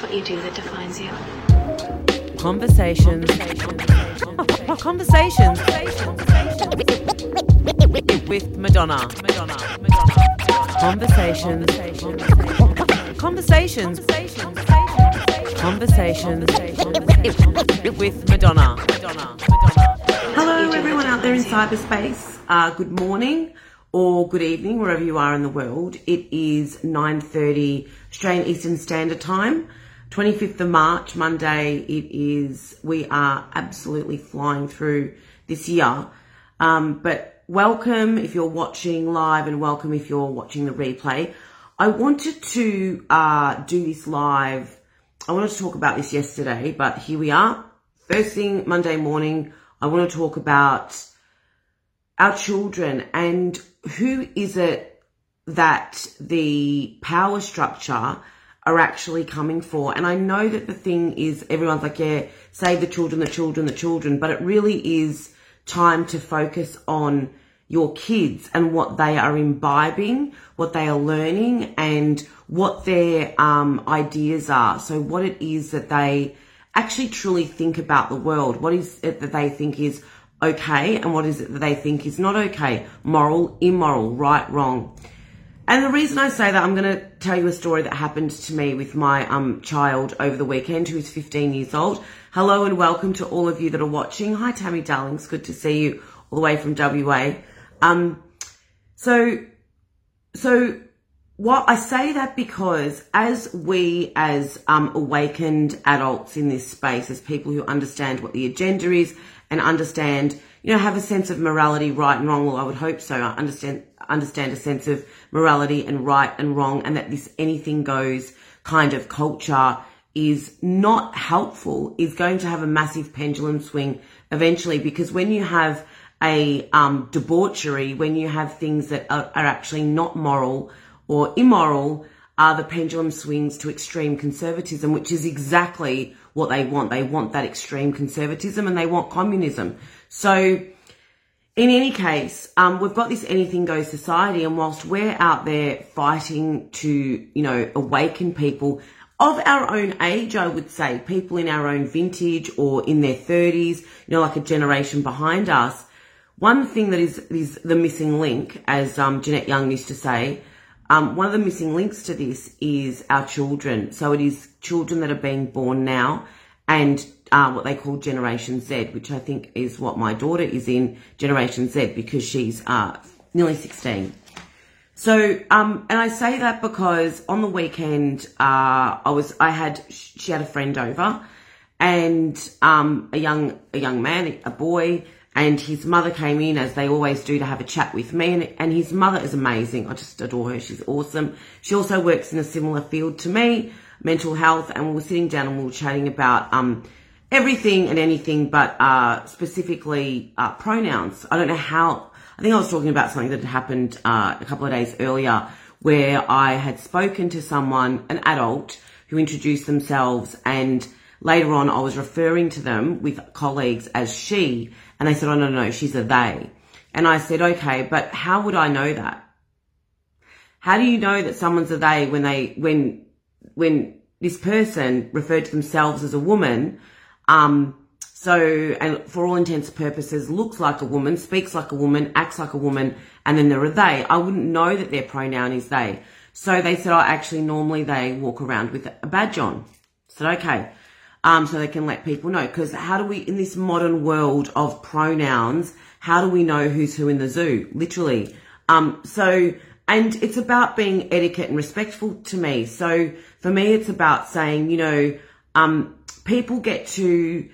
what you do that defines you. Conversations with Madonna. Conversations with Madonna. Hello everyone out there in cyberspace. Good morning or good evening wherever you are in the world. It is 9:30 Australian Eastern Standard Time, 25th of March, Monday. We are absolutely flying through this year. But welcome if you're watching live and welcome if you're watching the replay. I wanted to do this live. I wanted to talk about this yesterday, but here we are. First thing Monday morning, I want to talk about our children and who is it that the power structure are actually coming for. And I know that the thing is, everyone's like, yeah, save the children, but it really is time to focus on your kids and what they are imbibing, what they are learning, and what their ideas are. So what it is that they actually truly think about the world. What is it that they think is okay, and what is it that they think is not okay? Moral, immoral, right, wrong. And the reason I say that, I'm going to tell you a story that happened to me with my child over the weekend, who is 15 years old. Hello and welcome to all of you that are watching. Hi, Tammy darlings. Good to see you all the way from WA. So what I say that because as we as awakened adults in this space, as people who understand what the agenda is and understand, have a sense of morality, right and wrong. Well, I would hope so. I understand a sense of morality and right and wrong, and that this anything goes kind of culture is not helpful, is going to have a massive pendulum swing eventually, because when you have a debauchery, when you have things that are actually not moral or immoral, the pendulum swings to extreme conservatism, which is exactly what they want. They want that extreme conservatism and they want communism. So in any case, we've got this anything goes society, and whilst we're out there fighting to, awaken people of our own age, I would say, people in our own vintage or in their 30s, like a generation behind us, one thing that is the missing link, as Jeanette Young used to say, one of the missing links to this is our children. So it is children that are being born now, and what they call Generation Z, which I think is what my daughter is in, Generation Z, because she's nearly 16. So, and I say that because on the weekend, she had a friend over, and a young man, a boy, and his mother came in, as they always do, to have a chat with me. And his mother is amazing. I just adore her. She's awesome. She also works in a similar field to me, mental health. And we were sitting down and we were chatting about everything and anything, but specifically pronouns. I don't know how. I think I was talking about something that had happened a couple of days earlier, where I had spoken to someone, an adult, who introduced themselves, and later on I was referring to them with colleagues as she. And they said, oh, no, she's a they. And I said, okay, but how would I know that? How do you know that someone's a they when this person referred to themselves as a woman, and for all intents and purposes looks like a woman, speaks like a woman, acts like a woman, and then they're a they? I wouldn't know that their pronoun is they. So they said, actually, normally they walk around with a badge on. I said, okay. So they can let people know, because how do we, in this modern world of pronouns, how do we know who's who in the zoo? Literally. And it's about being etiquette and respectful to me. So for me, it's about saying, people get to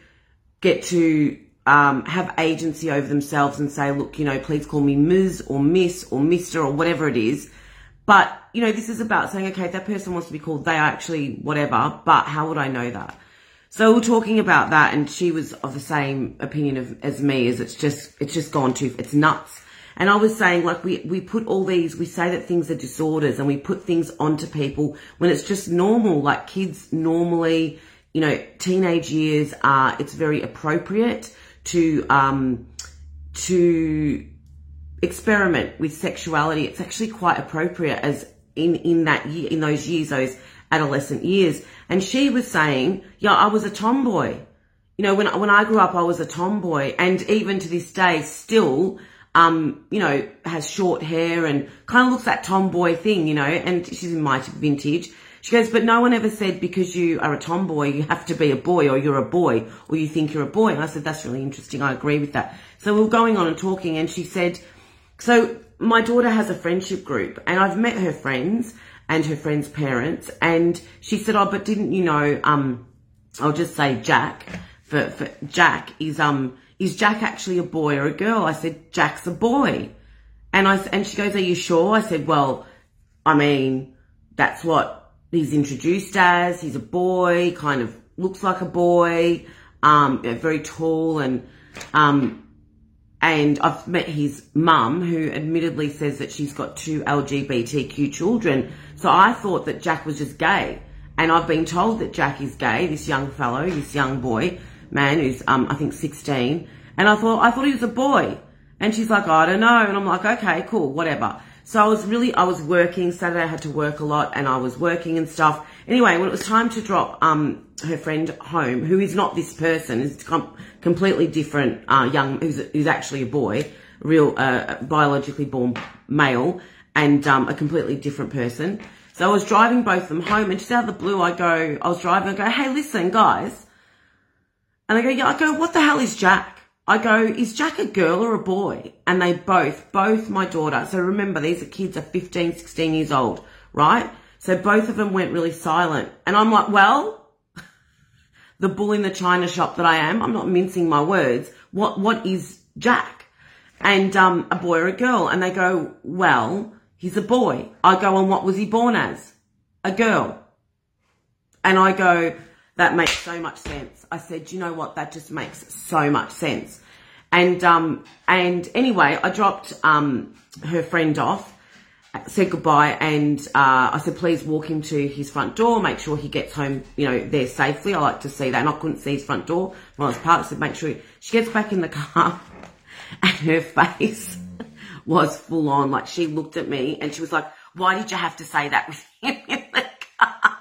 have agency over themselves and say, look, please call me Ms. or Miss or Mr. or whatever it is. But, this is about saying, okay, if that person wants to be called, they are actually whatever, but how would I know that? So we're talking about that, and she was of the same opinion as me, as it's just gone too, it's nuts. And I was saying, like, we put all these, we say that things are disorders, and we put things onto people when it's just normal. Like, kids normally, teenage years it's very appropriate to experiment with sexuality. It's actually quite appropriate, as in that year, in those years, those adolescent years. And she was saying, yeah, I was a tomboy. You know, when I grew up, I was a tomboy, and even to this day, still, you know, has short hair and kind of looks that tomboy thing, you know, and she's in my vintage. She goes, but no one ever said because you are a tomboy, you have to be a boy, or you're a boy, or you think you're a boy. And I said, that's really interesting. I agree with that. So we were going on and talking, and she said, so my daughter has a friendship group, and I've met her friends and her friends' parents. And she said, oh, but didn't you know, I'll just say Jack. For Jack, is Jack actually a boy or a girl? I said, Jack's a boy. And she goes, are you sure? I said, well, I mean, that's what he's introduced as. He's a boy, kind of looks like a boy, very tall, and I've met his mum, who admittedly says that she's got 2 LGBTQ children. So I thought that Jack was just gay. And I've been told that Jack is gay, this young fellow, this young boy, man who's, I think 16. And I thought he was a boy. And she's like, oh, I don't know. And I'm like, okay, cool, whatever. So I was working. Saturday I had to work a lot, and I was working and stuff. Anyway, when it was time to drop, her friend home, who is not this person, is completely different, who's actually a boy, real, biologically born male, and, a completely different person. So I was driving both of them home, and just out of the blue, I was driving, I go, hey, listen, guys. And I go, what the hell is Jack? I go, is Jack a girl or a boy? And they both my daughter. So remember, these kids are 15, 16 years old, right? So both of them went really silent. And I'm like, well, the bull in the china shop that I am, I'm not mincing my words. What is Jack? And, a boy or a girl? And they go, well, he's a boy. I go, and what was he born as? A girl. And I go, that makes so much sense. I said, you know what? That just makes so much sense. And anyway, I dropped, her friend off, said goodbye, and, I said, please walk him to his front door, make sure he gets home, you know, there safely. I like to see that. And I couldn't see his front door when I was parked. I said, make sure she gets back in the car, and her face was full on. Like, she looked at me and she was like, why did you have to say that with him in the car?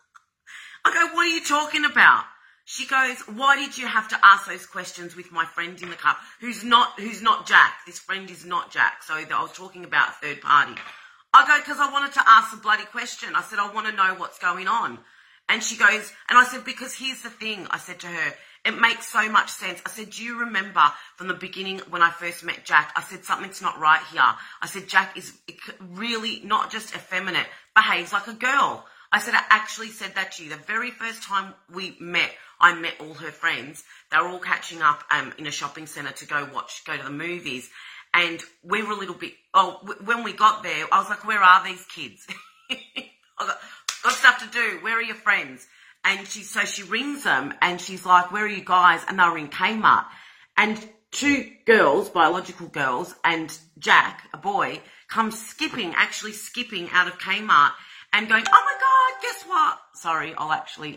I go, what are you talking about? She goes, why did you have to ask those questions with my friend in the car, who's not Jack? This friend is not Jack. So I was talking about a third party. I go, because I wanted to ask the bloody question. I said, I want to know what's going on. And she goes, and I said, because here's the thing, I said to her, it makes so much sense. I said, do you remember from the beginning when I first met Jack, I said, something's not right here. I said, Jack is really not just effeminate, behaves like a girl. I said, I actually said that to you. The very first time we met, I met all her friends. They were all catching up in a shopping centre to go to the movies. And we were a little bit, when we got there, I was like, where are these kids? I got stuff to do. Where are your friends? And she rings them, and she's like, where are you guys? And they were in Kmart. And 2 girls, biological girls, and Jack, a boy, comes actually skipping out of Kmart and going, oh my God, guess what? Sorry, I'll actually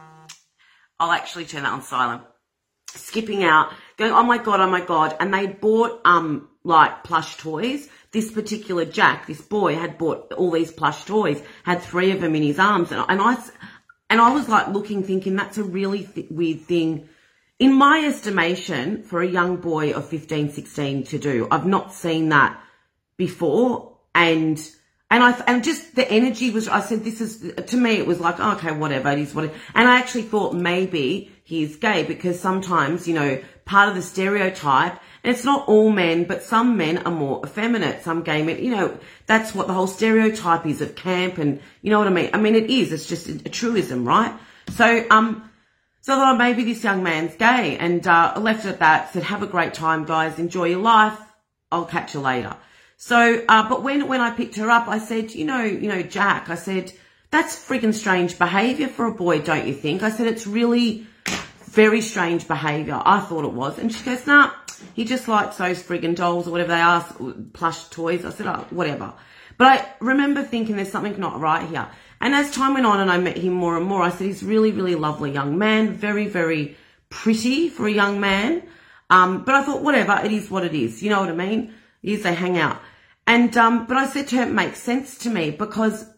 turn that on silent. Skipping out, going, oh my God. And they bought, like plush toys. This particular Jack, this boy, had bought all these plush toys, had 3 of them in his arms. And I was like thinking that's a really weird thing, in my estimation, for a young boy of 15, 16 to do. I've not seen that before. And just the energy was, I said, to me, it was like, oh, okay, whatever, it is what it is. And I actually thought maybe he's gay, because sometimes, you know, part of the stereotype, and it's not all men, but some men are more effeminate, some gay men, you know, that's what the whole stereotype is of camp, and you know what I mean? I mean, it is, it's just a truism, right? So I thought, maybe this young man's gay, and I left it at that, said, have a great time, guys, enjoy your life, I'll catch you later. So, but when I picked her up, I said, you know, Jack, I said, that's friggin' strange behaviour for a boy, don't you think? I said, it's really very strange behaviour. I thought it was. And she goes, nah, he just likes those friggin' dolls or whatever they are, plush toys. I said, oh, whatever. But I remember thinking there's something not right here. And as time went on and I met him more and more, I said, he's really, really lovely young man, very, very pretty for a young man. But I thought, whatever, it is what it is. You know what I mean? It is, they hang out. And, but I said to her, it makes sense to me, because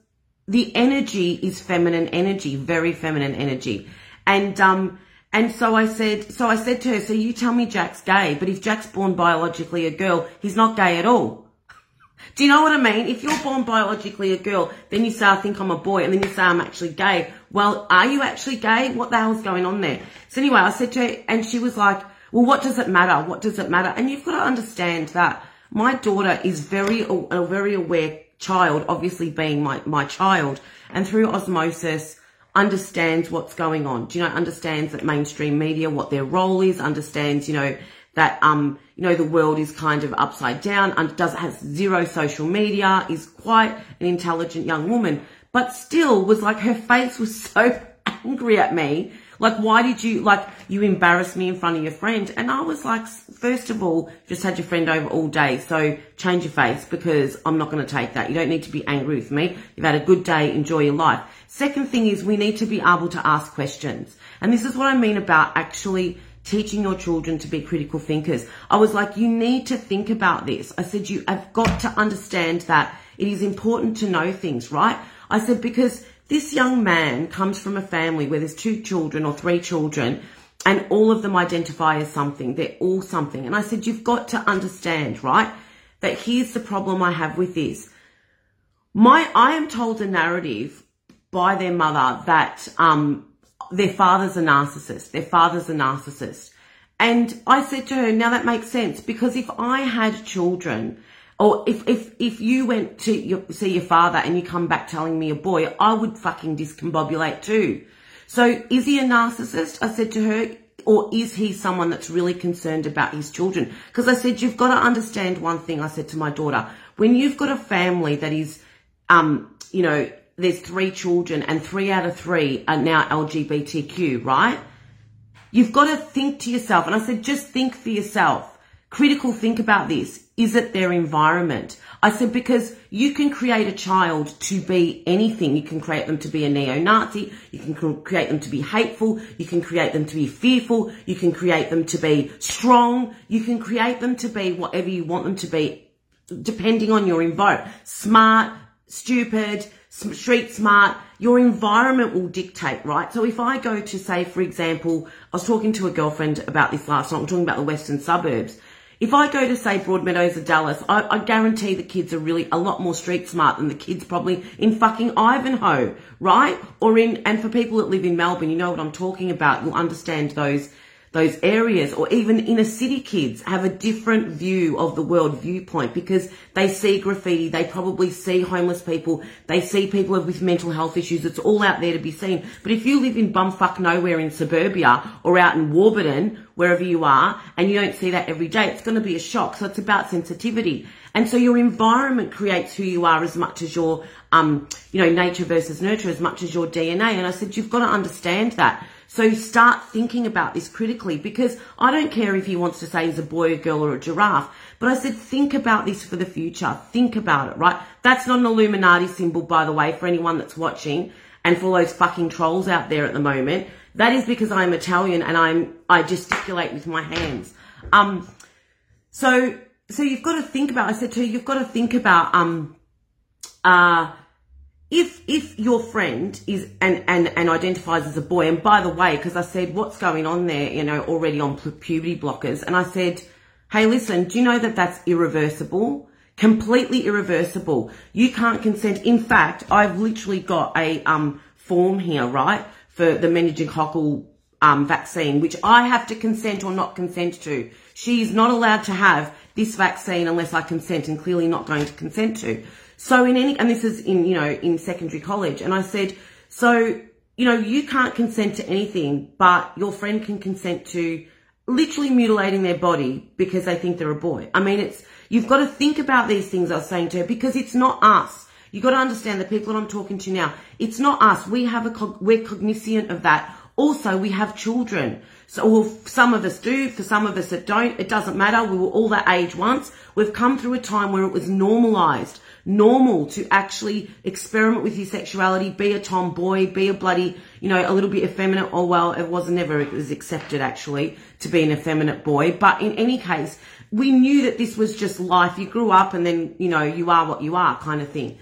the energy is feminine energy, very feminine energy. And so I said to her, so you tell me Jack's gay, but if Jack's born biologically a girl, he's not gay at all. Do you know what I mean? If you're born biologically a girl, then you say, I think I'm a boy, and then you say, I'm actually gay. Well, are you actually gay? What the hell's going on there? So anyway, I said to her, and she was like, well, what does it matter? What does it matter? And you've got to understand that my daughter is a very aware child, obviously being my child, and through osmosis understands what's going on. Do you know, understands that mainstream media, what their role is, understands, you know, that, you know, the world is kind of upside down, and has zero social media, is quite an intelligent young woman, but still was like, her face was so angry at me. Like, why did you, like, you embarrassed me in front of your friend? And I was like, first of all, just had your friend over all day, so change your face, because I'm not going to take that. You don't need to be angry with me. You've had a good day, enjoy your life. Second thing is, we need to be able to ask questions. And this is what I mean about actually teaching your children to be critical thinkers. I was like, you need to think about this. I said, you have got to understand that it is important to know things, right? I said, because this young man comes from a family where there's 2 children or 3 children, and all of them identify as something. They're all something. And I said, you've got to understand, right, that here's the problem I have with this. I am told a narrative by their mother that their father's a narcissist. Their father's a narcissist. And I said to her, now that makes sense, because if I had children, or if you went to see your father and you come back telling me a boy, I would fucking discombobulate too. So is he a narcissist? I said to her, or is he someone that's really concerned about his children? Because I said, you've got to understand one thing. I said to my daughter, when you've got a family that is, you know, there's 3 children and 3 out of 3 are now LGBTQ, right? You've got to think to yourself. And I said, just think for yourself. Critical think about this. Is it their environment? I said, because you can create a child to be anything. You can create them to be a neo-Nazi. You can create them to be hateful. You can create them to be fearful. You can create them to be strong. You can create them to be whatever you want them to be, depending on your environment. Smart, stupid, street smart. Your environment will dictate, right? So if I go to, say, for example, I was talking to a girlfriend about this last night. I'm talking about the western suburbs. If I go to, say, Broadmeadows or Dallas, I guarantee the kids are really a lot more street smart than the kids probably in fucking Ivanhoe, right? And for people that live in Melbourne, you know what I'm talking about. You'll understand those areas. Or even inner city kids have a different view of the world viewpoint, because they see graffiti, they probably see homeless people, they see people with mental health issues. It's all out there to be seen. But if you live in bumfuck nowhere in suburbia or out in Warburton, wherever you are, and you don't see that every day, it's going to be a shock. So it's about sensitivity. And so your environment creates who you are as much as your, you know, nature versus nurture, as much as your DNA. And I said, you've got to understand that. So start thinking about this critically, because I don't care if he wants to say he's a boy, a girl, or a giraffe. But I said, think about this for the future. Think about it, right? That's not an Illuminati symbol, by the way, for anyone that's watching, and for all those fucking trolls out there at the moment. That is because I'm Italian and I gesticulate with my hands. So you've got to think about, I said to her, you've got to think about, if your friend is and identifies as a boy, and by the way, because I said, what's going on there, you know, already on puberty blockers, and I said, hey, listen, do you know that that's irreversible? Completely irreversible. You can't consent. In fact, I've literally got a form here, right, for the meningococcal vaccine, which I have to consent or not consent to. She's not allowed to have this vaccine unless I consent, and clearly not going to consent to. So and this is in, you know, in secondary college. And I said, so, you know, you can't consent to anything, but your friend can consent to literally mutilating their body because they think they're a boy. I mean, you've got to think about these things, I was saying to her, because it's not us. You've got to understand the people that I'm talking to now. It's not us. We're cognizant of that. Also, we have children. So, well, some of us do, for some of us that don't, it doesn't matter. We were all that age once. We've come through a time where it was normalized, normal to actually experiment with your sexuality, be a tomboy, be a bloody, you know, a little bit effeminate, or well, it was accepted actually to be an effeminate boy. But in any case, we knew that this was just life. You grew up and then, you know, you are what you are kind of thing.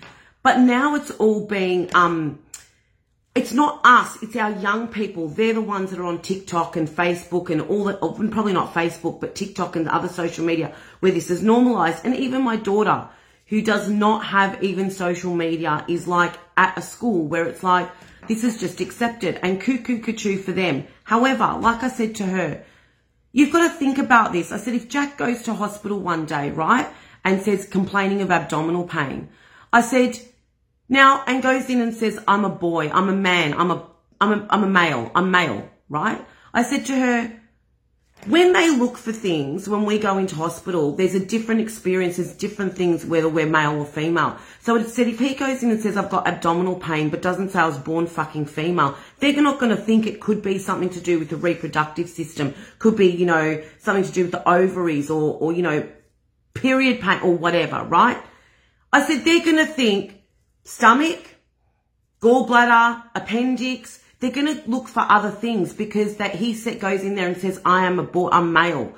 But now it's all being, it's not us, it's our young people. They're the ones that are on TikTok and Facebook and all that, probably not Facebook, but TikTok and other social media where this is normalized. And even my daughter, who does not have even social media, is like at a school where it's like, this is just accepted and cuckoo for them. However, like I said to her, you've got to think about this. I said, if Jack goes to hospital one day, right, and says complaining of abdominal pain, I said, now, and goes in and says, I'm a boy, I'm a man, I'm a male, I'm male, right? I said to her, when they look for things, when we go into hospital, there's a different experience, there's different things whether we're male or female. So it said if he goes in and says, I've got abdominal pain, but doesn't say I was born fucking female, they're not going to think it could be something to do with the reproductive system, could be, you know, something to do with the ovaries or you know, period pain or whatever, right? I said, they're going to think stomach, gallbladder, appendix. They're going to look for other things because that goes in there and says, I'm male,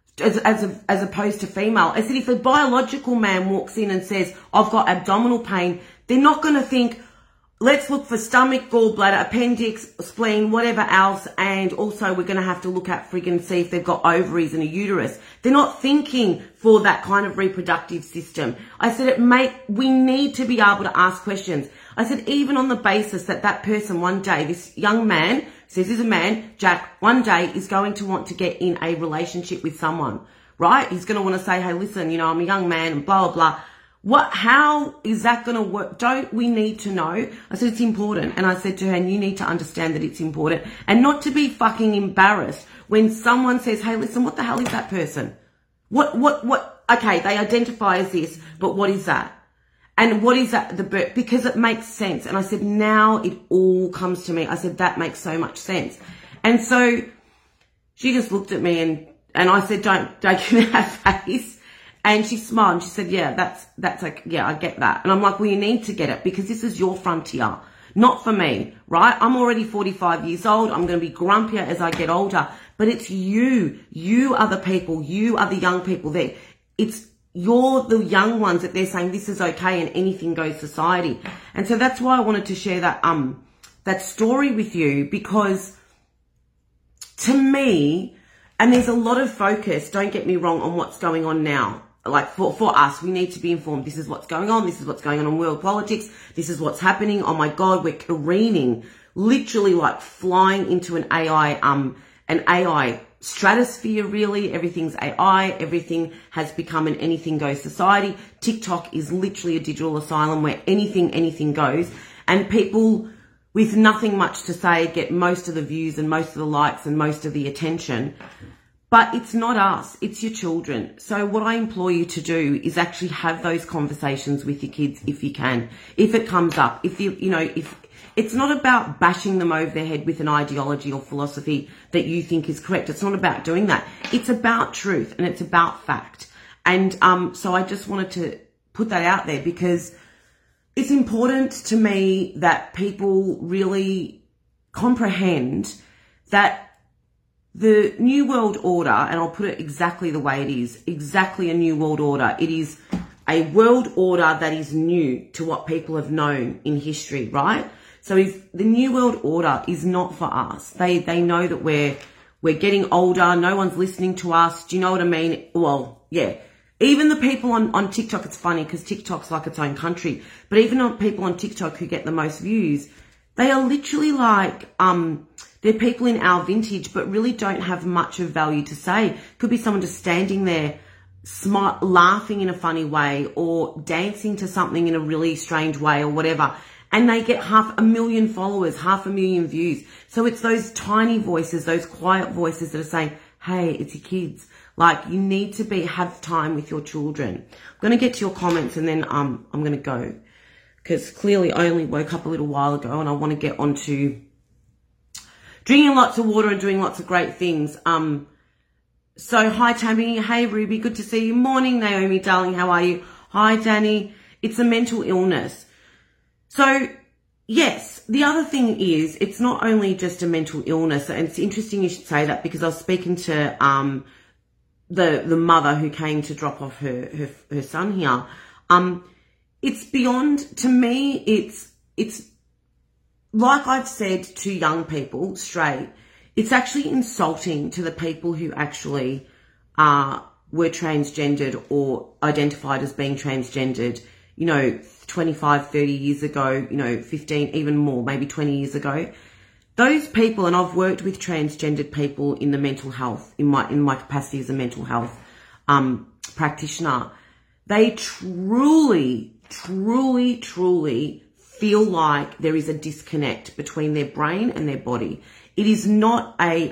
as opposed to female. I said, if a biological man walks in and says, I've got abdominal pain, they're not going to think, let's look for stomach, gallbladder, appendix, spleen, whatever else. And also we're going to have to look at friggin' see if they've got ovaries and a uterus. They're not thinking for that kind of reproductive system. I said, we need to be able to ask questions. I said, even on the basis that that person one day, this young man, says he's a man, Jack, one day is going to want to get in a relationship with someone, right? He's going to want to say, hey, listen, you know, I'm a young man and blah, blah, blah. How is that going to work? Don't we need to know? I said, it's important. And I said to her, and you need to understand that it's important and not to be fucking embarrassed when someone says, hey, listen, what the hell is that person? What, okay, they identify as this, but what is that? And what is that? Because it makes sense. And I said, now it all comes to me. I said, that makes so much sense. And so she just looked at me and I said, don't give me that face. And she smiled and she said, yeah, that's like, yeah, I get that. And I'm like, well, you need to get it because this is your frontier, not for me, right? I'm already 45 years old. I'm going to be grumpier as I get older, but it's you. You are the people. You are the young people there. You're the young ones that they're saying this is okay and anything goes society. And so that's why I wanted to share that story with you, because to me, and there's a lot of focus, don't get me wrong, on what's going on now. Like for us, we need to be informed. This is what's going on. This is what's going on in world politics. This is what's happening. Oh my God, we're careening, literally like flying into an AI stratosphere, really. Everything's AI. Everything has become an anything goes society. TikTok is literally a digital asylum where anything goes, and people with nothing much to say get most of the views and most of the likes and most of the attention. But it's not us, it's your children. So what I implore you to do is actually have those conversations with your kids if you can, if it comes up. If it's not about bashing them over their head with an ideology or philosophy that you think is correct. It's not about doing that. It's about truth and it's about fact. And so I just wanted to put that out there because it's important to me that people really comprehend that the New World Order, and I'll put it exactly the way it is, exactly a New World Order. It is a world order that is new to what people have known in history, right? So if the New World Order is not for us, they know that we're getting older, no one's listening to us. Do you know what I mean? Well, yeah. Even the people on TikTok, it's funny because TikTok's like its own country, but even on people on TikTok who get the most views, they are literally like, they're people in our vintage, but really don't have much of value to say. Could be someone just standing there, smart, laughing in a funny way or dancing to something in a really strange way or whatever. And they get 500,000 followers, 500,000 views. So it's those tiny voices, those quiet voices that are saying, hey, it's your kids. Like, you need to have time with your children. I'm going to get to your comments and then I'm going to go. Because clearly I only woke up a little while ago and I want to get onto drinking lots of water and doing lots of great things. So hi Tammy, hey Ruby, good to see you. Morning Naomi, darling, how are you? Hi Danny. It's a mental illness. So yes, the other thing is it's not only just a mental illness, and it's interesting you should say that because I was speaking to the mother who came to drop off her son here. it's beyond, to me, it's like I've said to young people straight, it's actually insulting to the people who actually were transgendered or identified as being transgendered, 25, 30 years ago, 15, even more, maybe 20 years ago. Those people, and I've worked with transgendered people in the mental health, in my capacity as a mental health practitioner, they truly feel like there is a disconnect between their brain and their body. It is not a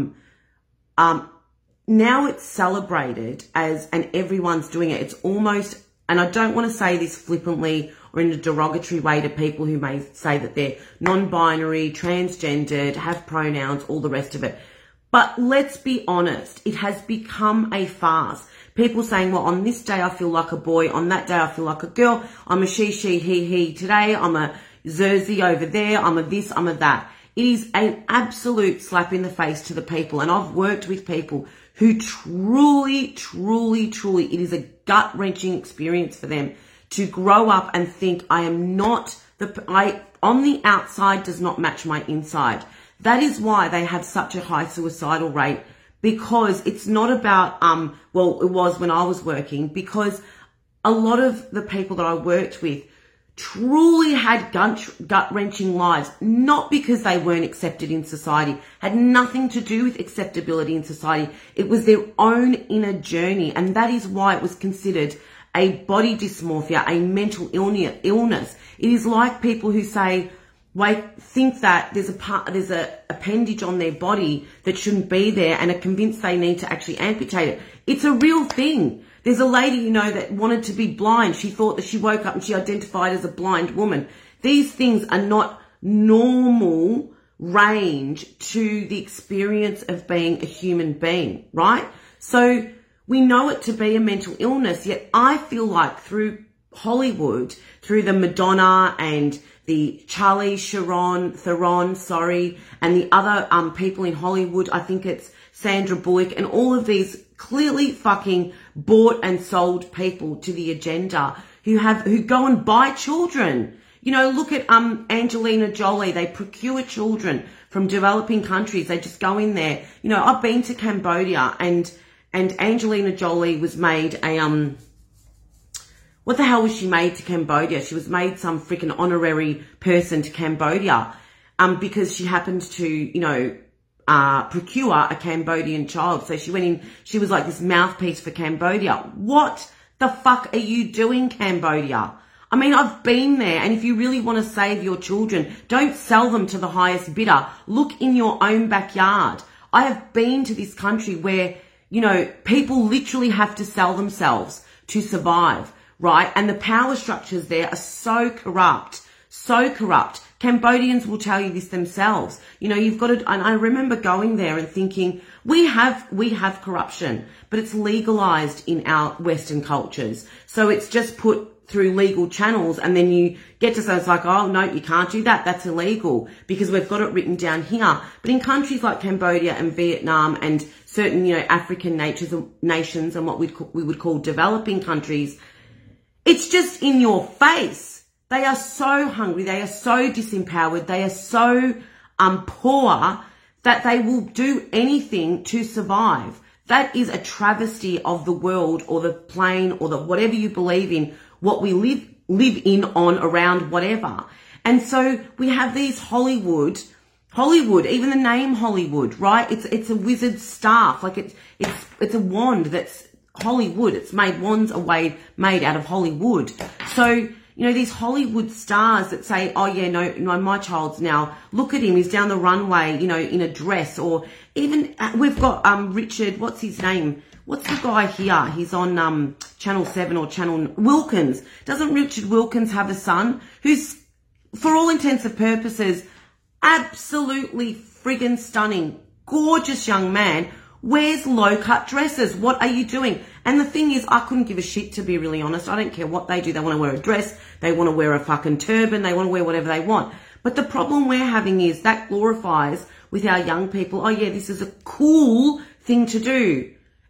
now it's celebrated as, and everyone's doing it. It's almost, and I don't want to say this flippantly or in a derogatory way to people who may say that they're non-binary, transgendered, have pronouns, all the rest of it. But let's be honest, it has become a farce. People saying, well, on this day I feel like a boy, on that day I feel like a girl, I'm a she, he, today I'm a Zerzy over there, I'm a this, I'm a that. It is an absolute slap in the face to the people. And I've worked with people who truly, it is a gut-wrenching experience for them to grow up and think I am not, on the outside does not match my inside. That is why they have such a high suicidal rate, because it's not about, well, it was when I was working, because a lot of the people that I worked with truly had gut-wrenching lives, not because they weren't accepted in society, had nothing to do with acceptability in society. It was their own inner journey, and that is why it was considered a body dysmorphia, a mental illness. It is like people who say, think that there's a appendage on their body that shouldn't be there and are convinced they need to actually amputate it. It's a real thing. There's a lady, that wanted to be blind. She thought that she woke up and she identified as a blind woman. These things are not normal range to the experience of being a human being, right? So we know it to be a mental illness, yet I feel like through Hollywood, through the Madonna and the Charlize Theron, and the other people in Hollywood, I think it's Sandra Bullock, and all of these clearly fucking bought and sold people to the agenda who go and buy children. Look at Angelina Jolie. They procure children from developing countries. They just go in there. I've been to Cambodia, and Angelina Jolie was made a what the hell was she made to Cambodia? She was made some freaking honorary person to Cambodia, because she happened to, procure a Cambodian child. So she went in, she was like this mouthpiece for Cambodia. What the fuck are you doing, Cambodia? I mean, I've been there, and if you really want to save your children, don't sell them to the highest bidder. Look in your own backyard. I have been to this country where, people literally have to sell themselves to survive, right? And the power structures there are so corrupt. Cambodians will tell you this themselves. You've got to, and I remember going there and thinking, we have corruption, but it's legalized in our Western cultures. So it's just put through legal channels, and then you get to say, it's like, oh no, you can't do that. That's illegal because we've got it written down here. But in countries like Cambodia and Vietnam and certain, African nations and what we would call developing countries, it's just in your face. They are so hungry. They are so disempowered. They are so poor that they will do anything to survive. That is a travesty of the world or the plane or the whatever you believe in, what we live in, on, around, whatever. And so we have these Hollywood, even the name Hollywood, right? It's a wizard staff. Like it's a wand that's Hollywood. It's wands are made out of Hollywood. So, these Hollywood stars that say, oh yeah, no, my child's now, look at him, he's down the runway, in a dress. Or even, we've got, Richard, what's his name? What's the guy here? He's on, Channel 7 or Channel, Wilkins. Doesn't Richard Wilkins have a son who's, for all intents and purposes, absolutely friggin' stunning, gorgeous young man, wears low-cut dresses? What are you doing? And the thing is, I couldn't give a shit, to be really honest. I don't care what they do. They want to wear a dress. They want to wear a fucking turban. They want to wear whatever they want. But the problem we're having is that glorifies with our young people, oh yeah, this is a cool thing to do.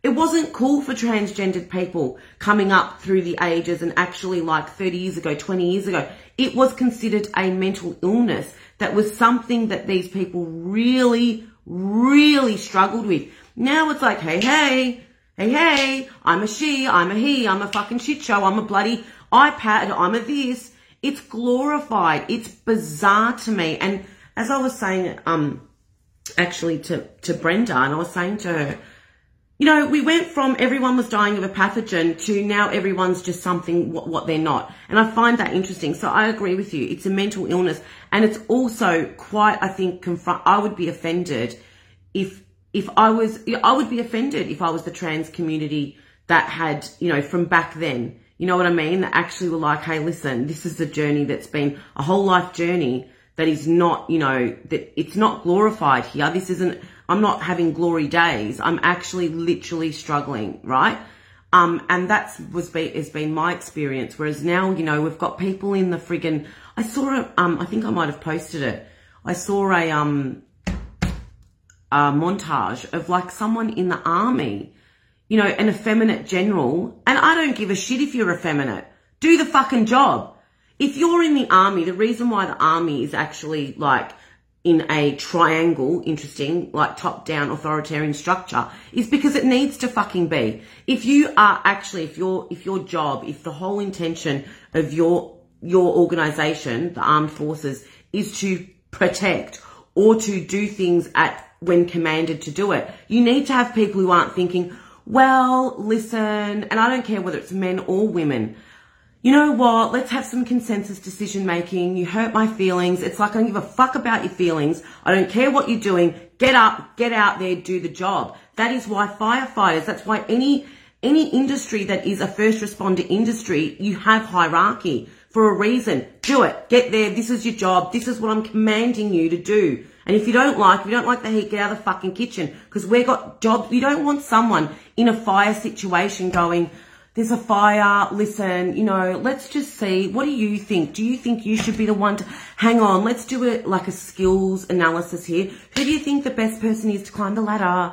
It wasn't cool for transgendered people coming up through the ages and actually like 30 years ago, 20 years ago. It was considered a mental illness that was something that these people really, really struggled with. Now it's like, hey, I'm a she, I'm a he, I'm a fucking shit show, I'm a bloody iPad, I'm a this. It's glorified. It's bizarre to me. And as I was saying, actually to Brenda, and I was saying to her, you know, we went from everyone was dying of a pathogen to now everyone's just something what they're not. And I find that interesting. So I agree with you. It's a mental illness. And it's also quite, I think, I would be offended I would be offended if I was the trans community that had, you know, from back then, you know what I mean? That actually were like, hey, listen, this is a journey that's been a whole life journey that is not, you know, that it's not glorified here. This isn't, I'm not having glory days. I'm actually literally struggling, right? And that's has been my experience. Whereas now, you know, we've got people in the friggin', I saw I think I might have posted it. I saw a montage of like someone in the army, you know, an effeminate general. And I don't give a shit if you're effeminate. Do the fucking job. If you're in the army, the reason why the army is actually like in a triangle, interesting, like top-down authoritarian structure is because it needs to fucking be. If you are actually, if your job, if the whole intention of your organization, the armed forces, is to protect or to do things when commanded to do it, you need to have people who aren't thinking, well, listen, and I don't care whether it's men or women, you know what, let's have some consensus decision making. You hurt my feelings. It's like, I don't give a fuck about your feelings. I don't care what you're doing. Get up, get out there, do the job. That is why firefighters, that's why any industry that is a first responder industry, you have hierarchy for a reason. Do it. Get there. This is your job. This is what I'm commanding you to do. And if you don't like the heat, get out of the fucking kitchen, because we've got jobs. You don't want someone in a fire situation going, there's a fire, listen, you know, let's just see, what do you think? Do you think you should be the one to, hang on, let's do it like a skills analysis here. Who do you think the best person is to climb the ladder?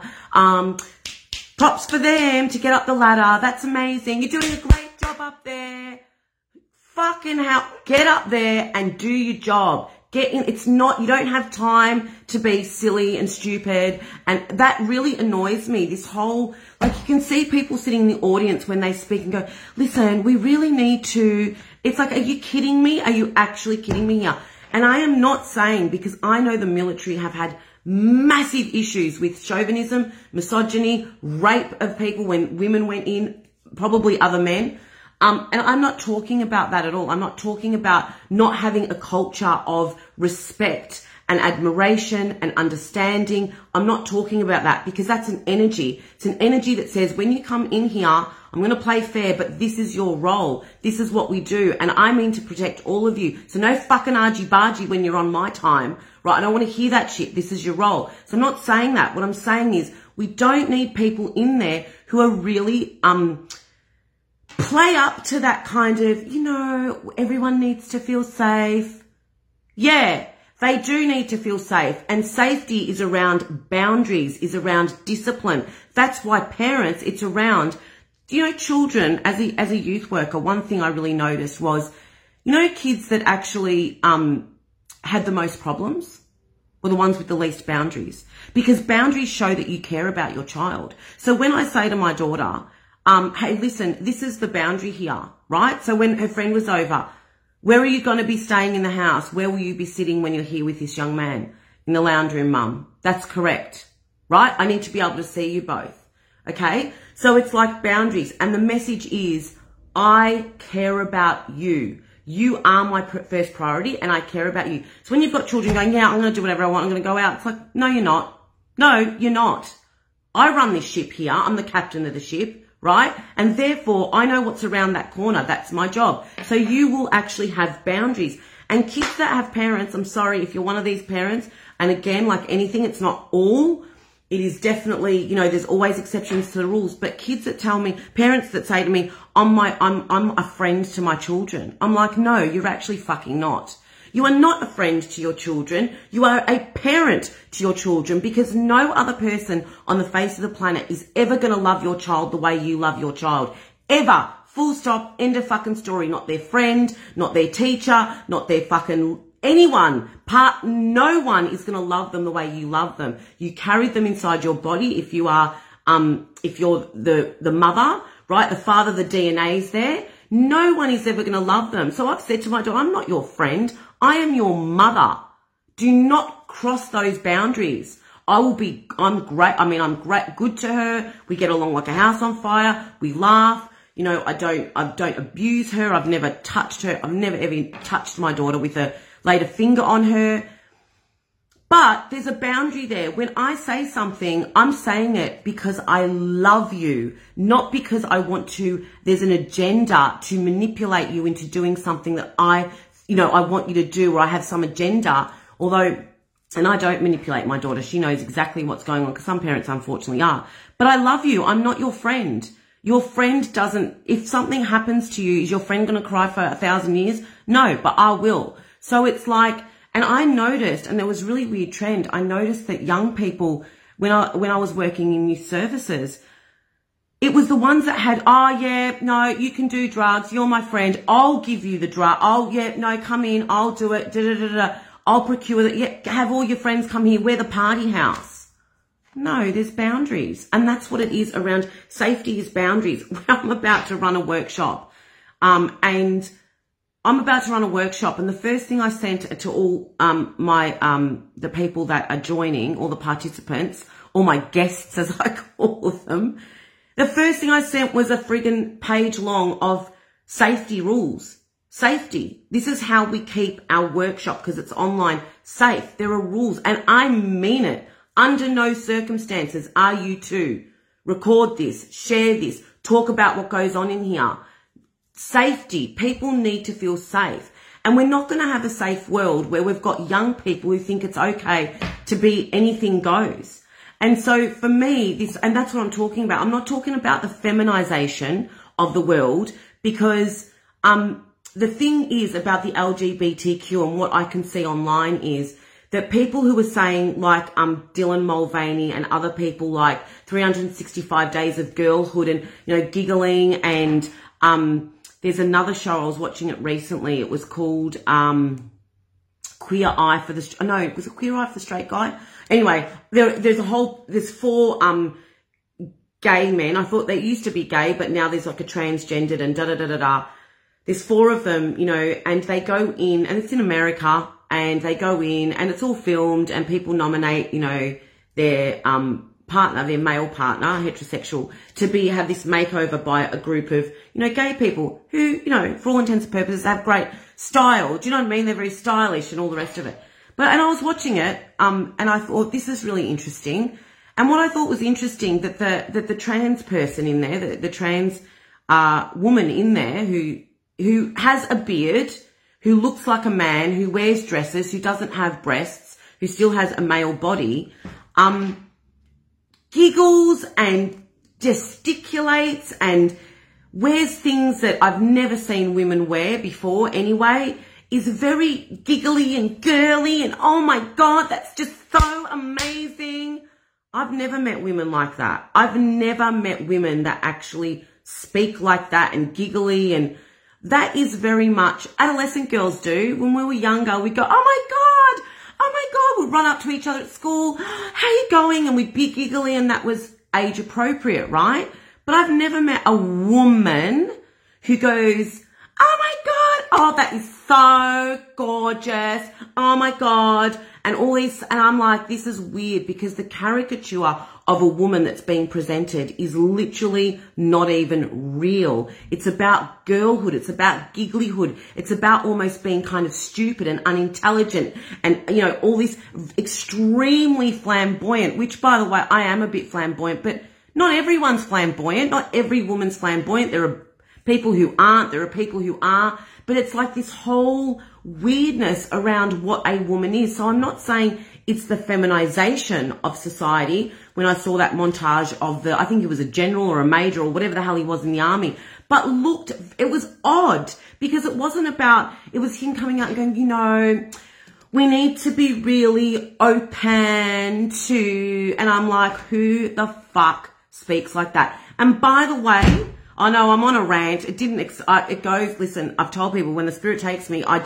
Props for them to get up the ladder. That's amazing. You're doing a great job up there. Fucking hell, get up there and do your job. Get in. It's not, you don't have time to be silly and stupid. And that really annoys me. This whole, like, you can see people sitting in the audience when they speak and go, listen, we really need to, it's like, are you kidding me? Are you actually kidding me here? And I am not saying, because I know the military have had massive issues with chauvinism, misogyny, rape of people when women went in, probably other men. And I'm not talking about that at all. I'm not talking about not having a culture of respect and admiration and understanding. I'm not talking about that, because that's an energy. It's an energy that says, when you come in here, I'm going to play fair, but this is your role. This is what we do. And I mean to protect all of you. So no fucking argy-bargy when you're on my time, right? I don't want to hear that shit. This is your role. So I'm not saying that. What I'm saying is, we don't need people in there who are really, play up to that kind of, you know, everyone needs to feel safe. Yeah, they do need to feel safe. And safety is around boundaries, is around discipline. That's why parents, it's around, you know, children. As a youth worker, one thing I really noticed was, you know, kids that actually had the most problems were the ones with the least boundaries. Because boundaries show that you care about your child. So when I say to my daughter, hey, listen, this is the boundary here, right? So when her friend was over, where are you going to be staying in the house? Where will you be sitting when you're here with this young man? In the lounge room, mum. That's correct, right? I need to be able to see you both, okay? So it's like boundaries. And the message is, I care about you. You are my first priority, and I care about you. So when you've got children going, yeah, I'm going to do whatever I want, I'm going to go out. It's like, no, you're not. No, you're not. I run this ship here. I'm the captain of the ship. Right? And therefore, I know what's around that corner. That's my job. So you will actually have boundaries. And kids that have parents, I'm sorry, if you're one of these parents, and again, like anything, it's not all. It is definitely, you know, there's always exceptions to the rules. But kids that tell me, parents that say to me, I'm a friend to my children. I'm like, no, you're actually fucking not. You are not a friend to your children. You are a parent to your children, because no other person on the face of the planet is ever going to love your child the way you love your child. Ever. Full stop. End of fucking story. Not their friend, not their teacher, not their fucking anyone. No one is going to love them the way you love them. You carried them inside your body. If you are, if you're the mother, right? The father, the DNA's there. No one is ever going to love them. So I've said to my daughter, I'm not your friend. I am your mother. Do not cross those boundaries. I'm great. I mean, I'm great, good to her. We get along like a house on fire. We laugh. You know, I don't abuse her. I've never touched her. I've never ever touched my daughter laid a finger on her. But there's a boundary there. When I say something, I'm saying it because I love you, not because I want to, there's an agenda to manipulate you into doing something that I want you to do, or I have some agenda. Although, and I don't manipulate my daughter. She knows exactly what's going on, because some parents unfortunately are. But I love you. I'm not your friend. Your friend doesn't, if something happens to you, is your friend going to cry for 1,000 years? No, but I will. So it's like, and I noticed, and there was a really weird trend, I noticed that young people, when I was working in youth services, it was the ones that had, oh yeah, no, you can do drugs, you're my friend, I'll give you the drug, oh yeah, no, come in, I'll do it, I'll procure it, yeah, have all your friends come here, we're the party house. No, there's boundaries, and that's what it is around, safety is boundaries. I'm about to run a workshop, and the first thing I sent to all the people that are joining, all the participants, all my guests as I call them, the first thing I sent was a friggin' page long of safety rules. Safety. This is how we keep our workshop, because it's online, safe. There are rules, and I mean it. Under no circumstances are you to record this, share this, talk about what goes on in here. Safety. People need to feel safe. And we're not going to have a safe world where we've got young people who think it's okay to be anything goes. And so for me, and that's what I'm talking about. I'm not talking about the feminization of the world, because the thing is about the LGBTQ, and what I can see online is that people who are saying, like Dylan Mulvaney and other people, like 365 Days of Girlhood, and giggling, and there's another show, I was watching it recently, it was called Queer Eye for the, no, was it Queer Eye for the Straight Guy? Anyway, there's 4 gay men. I thought they used to be gay, but now there's like a transgendered and da-da-da-da-da. There's 4 of them, and they go in, and it's in America, and they go in, and it's all filmed, and people nominate, their partner, their male partner, heterosexual, to have this makeover by a group of, gay people who, for all intents and purposes, have great style. Do you know what I mean? They're very stylish and all the rest of it. And I was watching it, and I thought, this is really interesting. And what I thought was interesting, that the trans person in there, the trans woman in there who has a beard, who looks like a man, who wears dresses, who doesn't have breasts, who still has a male body, giggles and gesticulates and wears things that I've never seen women wear before anyway, is very giggly and girly, and oh my God, that's just so amazing. I've never met women like that. I've never met women that actually speak like that and giggly, and that is very much adolescent girls do. When we were younger, we'd go, oh my God, we'd run up to each other at school, how you going? And we'd be giggly, and that was age appropriate, right? But I've never met a woman who goes, oh my God, oh, that is so gorgeous. Oh my God. And all these, and I'm like, this is weird, because the caricature of a woman that's being presented is literally not even real. It's about girlhood. It's about gigglyhood. It's about almost being kind of stupid and unintelligent, and, all this extremely flamboyant, which, by the way, I am a bit flamboyant, but not everyone's flamboyant. Not every woman's flamboyant. There are people who aren't. There are people who are. But it's like this whole weirdness around what a woman is. So I'm not saying it's the feminization of society. When I saw that montage of I think he was a general or a major or whatever the hell he was in the army. but it was odd because it wasn't about, it was him coming out and going, you know, we need to be really open to, and I'm like, who the fuck speaks like that? And by the way, I know I'm on a rant. It goes, listen, I've told people when the spirit takes me, I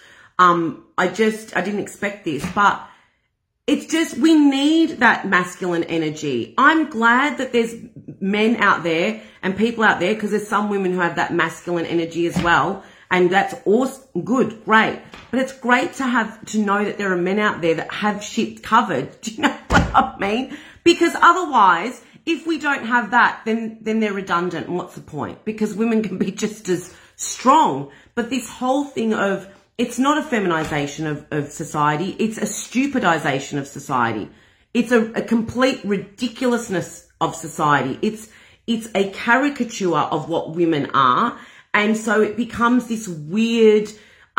didn't expect this, but it's just, we need that masculine energy. I'm glad that there's men out there and people out there, because there's some women who have that masculine energy as well. And that's awesome, good, great. But it's great to know that there are men out there that have shit covered. Do you know what I mean? Because otherwise, if we don't have that, then they're redundant. And what's the point? Because women can be just as strong. But this whole thing of, it's not a feminization of society. It's a stupidization of society. It's a complete ridiculousness of society. It's a caricature of what women are. And so it becomes this weird,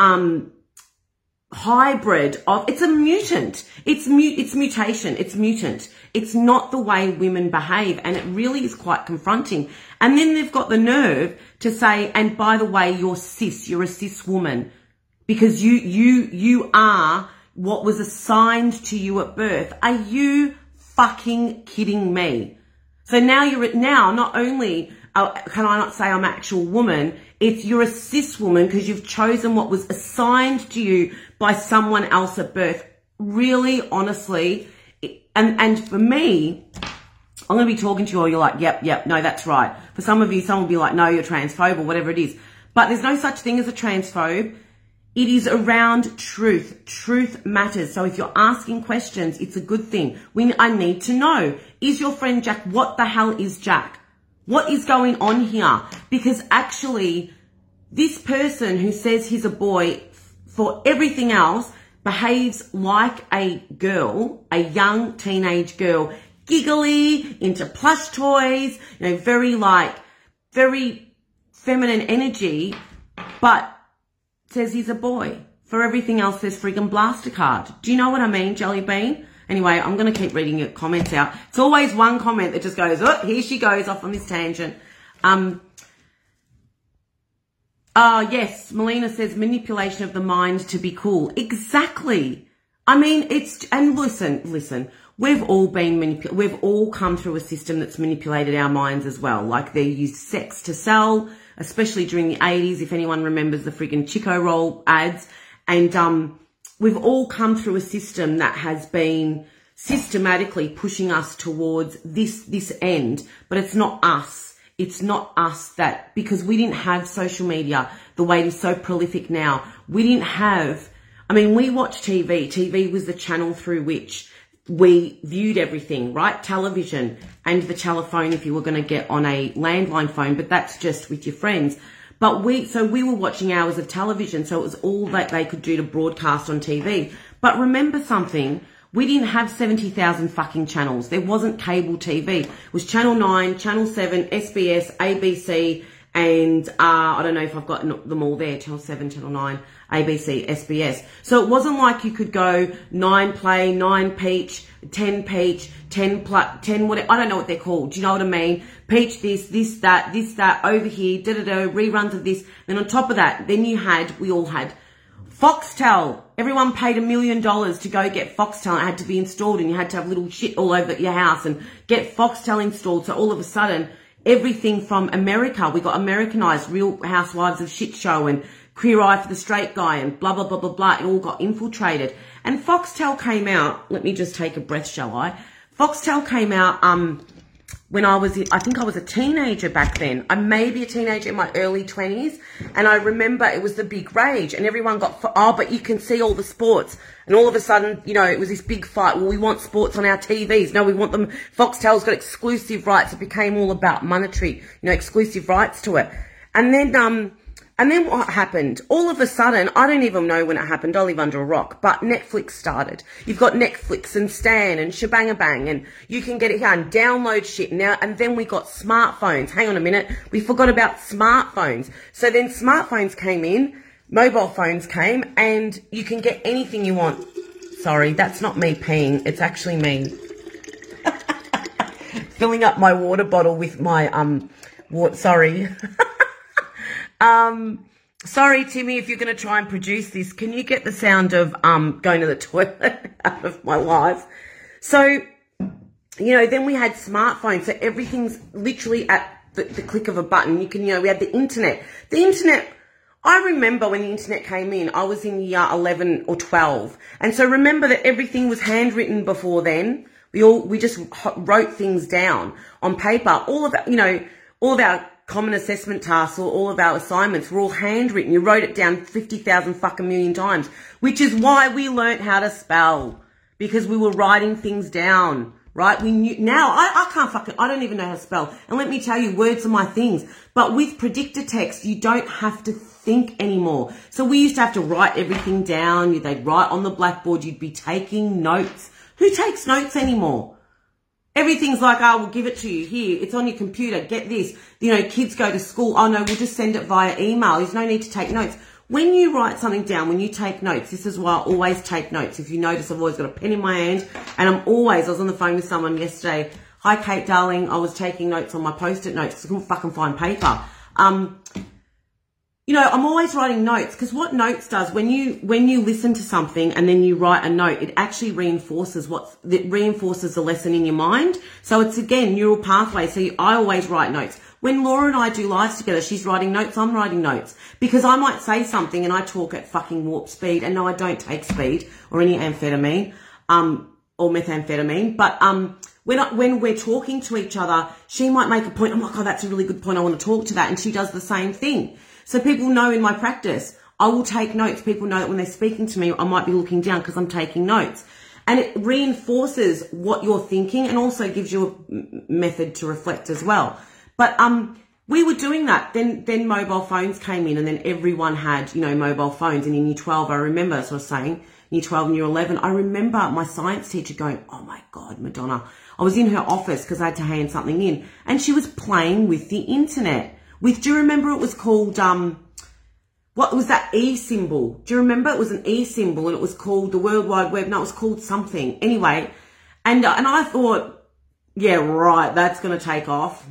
hybrid of, it's a mutant. It's mutation. It's mutant. It's not the way women behave. And it really is quite confronting. And then they've got the nerve to say, and by the way, you're a cis woman. Because you are what was assigned to you at birth. Are you fucking kidding me? So now not only can I not say I'm an actual woman, it's you're a cis woman because you've chosen what was assigned to you by someone else at birth. Really, honestly, and for me, I'm going to be talking to you all, you're like, yep, no, that's right. For some of you, someone will be like, no, you're transphobe or whatever it is. But there's no such thing as a transphobe. It is around truth. Truth matters. So if you're asking questions, it's a good thing. I need to know, is your friend Jack? What the hell is Jack? What is going on here? Because actually, this person who says he's a boy for everything else behaves like a girl, a young teenage girl, giggly, into plush toys, you know, very feminine energy, but says he's a boy. For everything else, there's friggin' blaster card. Do you know what I mean, Jelly Bean? Anyway, I'm going to keep reading your comments out. It's always one comment that just goes, oh, here she goes off on this tangent. Yes, Melina says manipulation of the mind to be cool. Exactly. I mean, and listen, we've all been manipulated. We've all come through a system that's manipulated our minds as well. Like they used sex to sell, especially during the 80s, if anyone remembers the friggin' Chico Roll ads. And we've all come through a system that has been systematically pushing us towards this end, but it's not us. It's not us that, because we didn't have social media the way it is so prolific now. We didn't have, we watched TV. TV was the channel through which we viewed everything, right? Television and the telephone if you were going to get on a landline phone, but that's just with your friends. But we were watching hours of television, so it was all that they could do to broadcast on TV. But remember something, we didn't have 70,000 fucking channels. There wasn't cable TV. It was Channel 9, Channel 7, SBS, ABC, and I don't know if I've got them all there, Channel 7, Channel 9, ABC, SBS. So it wasn't like you could go 9 Play, 9 Peach, 10 Peach, 10 whatever, I don't know what they're called. Do you know what I mean? Peach this, that, over here, reruns of this. Then on top of that, we all had Foxtel. Everyone paid $1 million to go get Foxtel. It had to be installed and you had to have little shit all over your house and get Foxtel installed. So all of a sudden, everything from America, we got Americanized, Real Housewives of Shit Show and Queer Eye for the Straight Guy and blah, blah, blah, blah, blah. It all got infiltrated. And Foxtel came out, let me just take a breath, shall I? Foxtel came out when I think I was a teenager back then. I may be a teenager in my early 20s. And I remember it was the big rage and everyone got, but you can see all the sports. And all of a sudden, it was this big fight. Well, we want sports on our TVs. No, we want them. Foxtel's got exclusive rights. It became all about monetary, exclusive rights to it. And then what happened? All of a sudden, I don't even know when it happened. I live under a rock. But Netflix started. You've got Netflix and Stan and Shebang-a-bang. And you can get it here and download shit now. And then we got smartphones. Hang on a minute. We forgot about smartphones. So then smartphones came in. Mobile phones came. And you can get anything you want. Sorry, that's not me peeing. It's actually me filling up my water bottle with my, sorry. Sorry, Timmy, if you're going to try and produce this, can you get the sound of going to the toilet out of my life? So, then we had smartphones, so everything's literally at the click of a button. We had the internet. The internet, I remember when the internet came in, I was in year 11 or 12. And so remember that everything was handwritten before then. We just wrote things down on paper. All of our common assessment tasks or all of our assignments were all handwritten. You wrote it down 50,000 fucking million times, which is why we learnt how to spell, because we were writing things down. Right? We knew. Now, I don't even know how to spell. And let me tell you, words are my things. But with predictor text, you don't have to think anymore. So we used to have to write everything down. They'd write on the blackboard. You'd be taking notes. Who takes notes anymore? Everything's like, we'll give it to you. Here, it's on your computer. Get this. Kids go to school. Oh, no, we'll just send it via email. There's no need to take notes. When you write something down, when you take notes, this is why I always take notes. If you notice, I've always got a pen in my hand, and I was on the phone with someone yesterday. Hi, Kate, darling. I was taking notes on my Post-it notes because I couldn't fucking find paper. I'm always writing notes, because what notes does, when you listen to something and then you write a note, it actually reinforces the lesson in your mind. So it's, again, neural pathway. So I always write notes. When Laura and I do lives together, she's writing notes, I'm writing notes. Because I might say something and I talk at fucking warp speed, and no, I don't take speed or any amphetamine, or methamphetamine. But when we're talking to each other, she might make a point. I'm like, oh, that's a really good point. I want to talk to that. And she does the same thing. So people know in my practice, I will take notes. People know that when they're speaking to me, I might be looking down because I'm taking notes. And it reinforces what you're thinking and also gives you a method to reflect as well. But we were doing that. Then mobile phones came in, and then everyone had, mobile phones. And in year 12, I remember, as I was saying, year 12 and year 11, I remember my science teacher going, oh my God, Madonna. I was in her office because I had to hand something in, and she was playing with the internet. Do you remember it was called, what was that E symbol? Do you remember? It was an E symbol, and it was called the World Wide Web. No, it was called something. Anyway, and I thought, yeah, right, that's going to take off.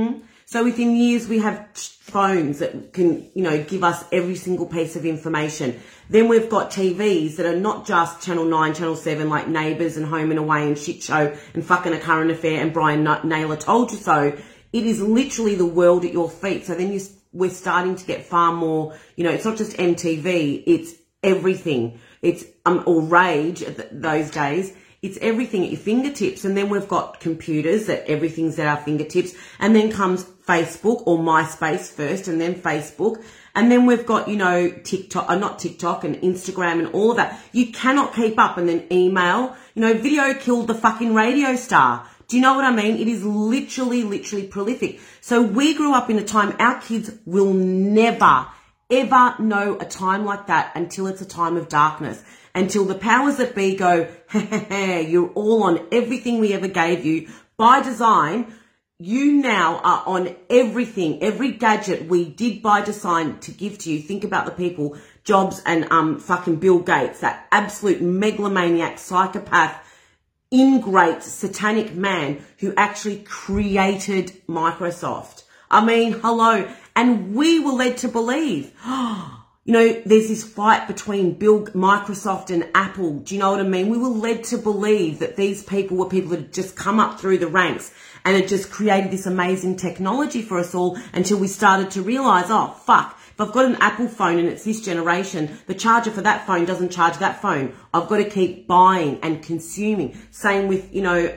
So within years, we have phones that can, give us every single piece of information. Then we've got TVs that are not just Channel 9, Channel 7, like Neighbours and Home and Away and Shit Show and fucking A Current Affair and Brian Naylor Told You So. It is literally the world at your feet. So then we're starting to get far more, it's not just MTV, it's everything. It's, or Rage those days. It's everything at your fingertips. And then we've got computers that everything's at our fingertips. And then comes Facebook or MySpace first, and then Facebook. And then we've got, TikTok, not TikTok, and Instagram and all of that. You cannot keep up. And then email, video killed the fucking radio star. Do you know what I mean? It is literally prolific. So we grew up in a time, our kids will never, ever know a time like that until it's a time of darkness. Until the powers that be go, you're all on everything we ever gave you. By design, you now are on everything, every gadget we did by design to give to you. Think about the people, Jobs and fucking Bill Gates, that absolute megalomaniac, psychopath, ingrate, satanic man who actually created Microsoft. I mean, hello. And we were led to believe, there's this fight between Microsoft and Apple. Do you know what I mean? We were led to believe that these people were people that had just come up through the ranks and had just created this amazing technology for us all, until we started to realize, oh, fuck. If I've got an Apple phone and it's this generation, the charger for that phone doesn't charge that phone. I've got to keep buying and consuming. Same with,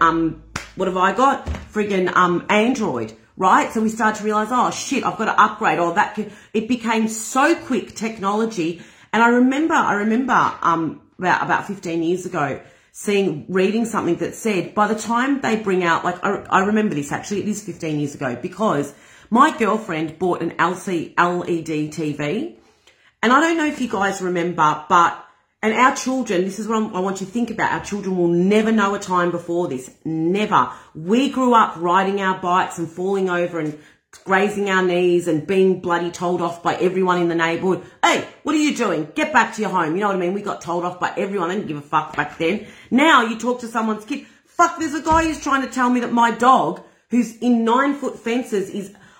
what have I got? Friggin' Android, right? So we started to realize, oh shit, I've got to upgrade. It became so quick, technology. And I remember about 15 years ago, reading something that said, by the time they bring out, I remember this actually, it is 15 years ago, because my girlfriend bought an LED TV, and I don't know if you guys remember, and our children, this is what I want you to think about, our children will never know a time before this, never. We grew up riding our bikes and falling over and grazing our knees and being bloody told off by everyone in the neighbourhood. Hey, what are you doing? Get back to your home. You know what I mean? We got told off by everyone. They didn't give a fuck back then. Now you talk to someone's kid. Fuck, there's a guy who's trying to tell me that my dog, who's in 9-foot fences, is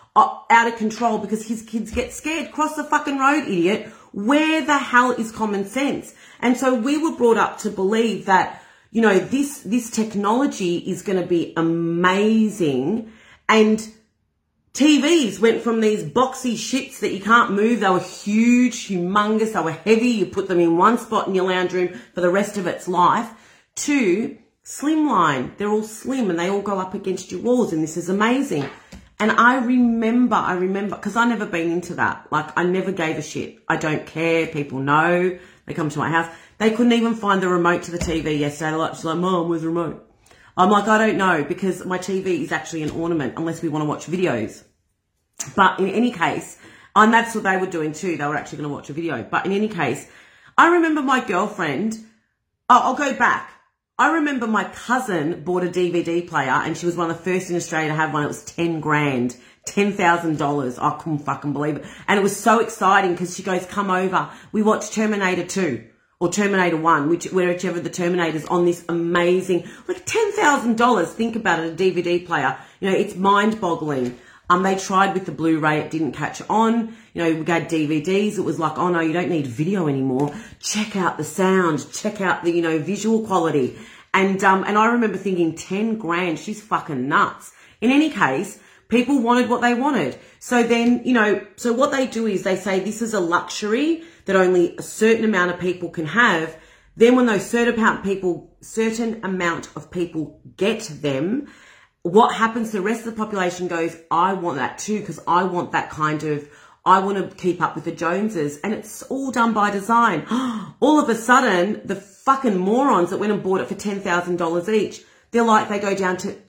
out of control because his kids get scared. Cross the fucking road, idiot. Where the hell is common sense? And so we were brought up to believe that, you know, this technology is going to be amazing. And TVs went from these boxy shits that you can't move. They were huge, humongous, they were heavy. You put them in one spot in your lounge room for the rest of its life, to slimline. They're all slim and they all go up against your walls, and this is amazing. And I remember, because I never been into that. Like, I never gave a shit. I don't care. People know. They come to my house. They couldn't even find the remote to the TV yesterday. She's like, Mom, where's the remote? I'm like, I don't know, because my TV is actually an ornament unless we want to watch videos. But in any case, and that's what they were doing too. They were actually going to watch a video. But in any case, I remember my girlfriend, I'll go back. I remember my cousin bought a DVD player, and she was one of the first in Australia to have one. It was 10 grand, $10,000. I couldn't fucking believe it. And it was so exciting because she goes, come over. We watched Terminator 2 or Terminator 1, whichever the Terminator's on this amazing, like $10,000. Think about it, a DVD player. You know, it's mind boggling. They tried with the Blu-ray, it didn't catch on. You know, we got DVDs, it was like, oh no, you don't need video anymore. Check out the sound, check out the, you know, visual quality. And I remember thinking 10 grand, she's fucking nuts. In any case, people wanted what they wanted. So then, you know, so what they do is they say this is a luxury that only a certain amount of people can have. Then when those certain amount of people get them, what happens, the rest of the population goes, I want that too, because I want that kind of, I want to keep up with the Joneses. And it's all done by design. All of a sudden, the fucking morons that went and bought it for $10,000 each, they're like, they go down to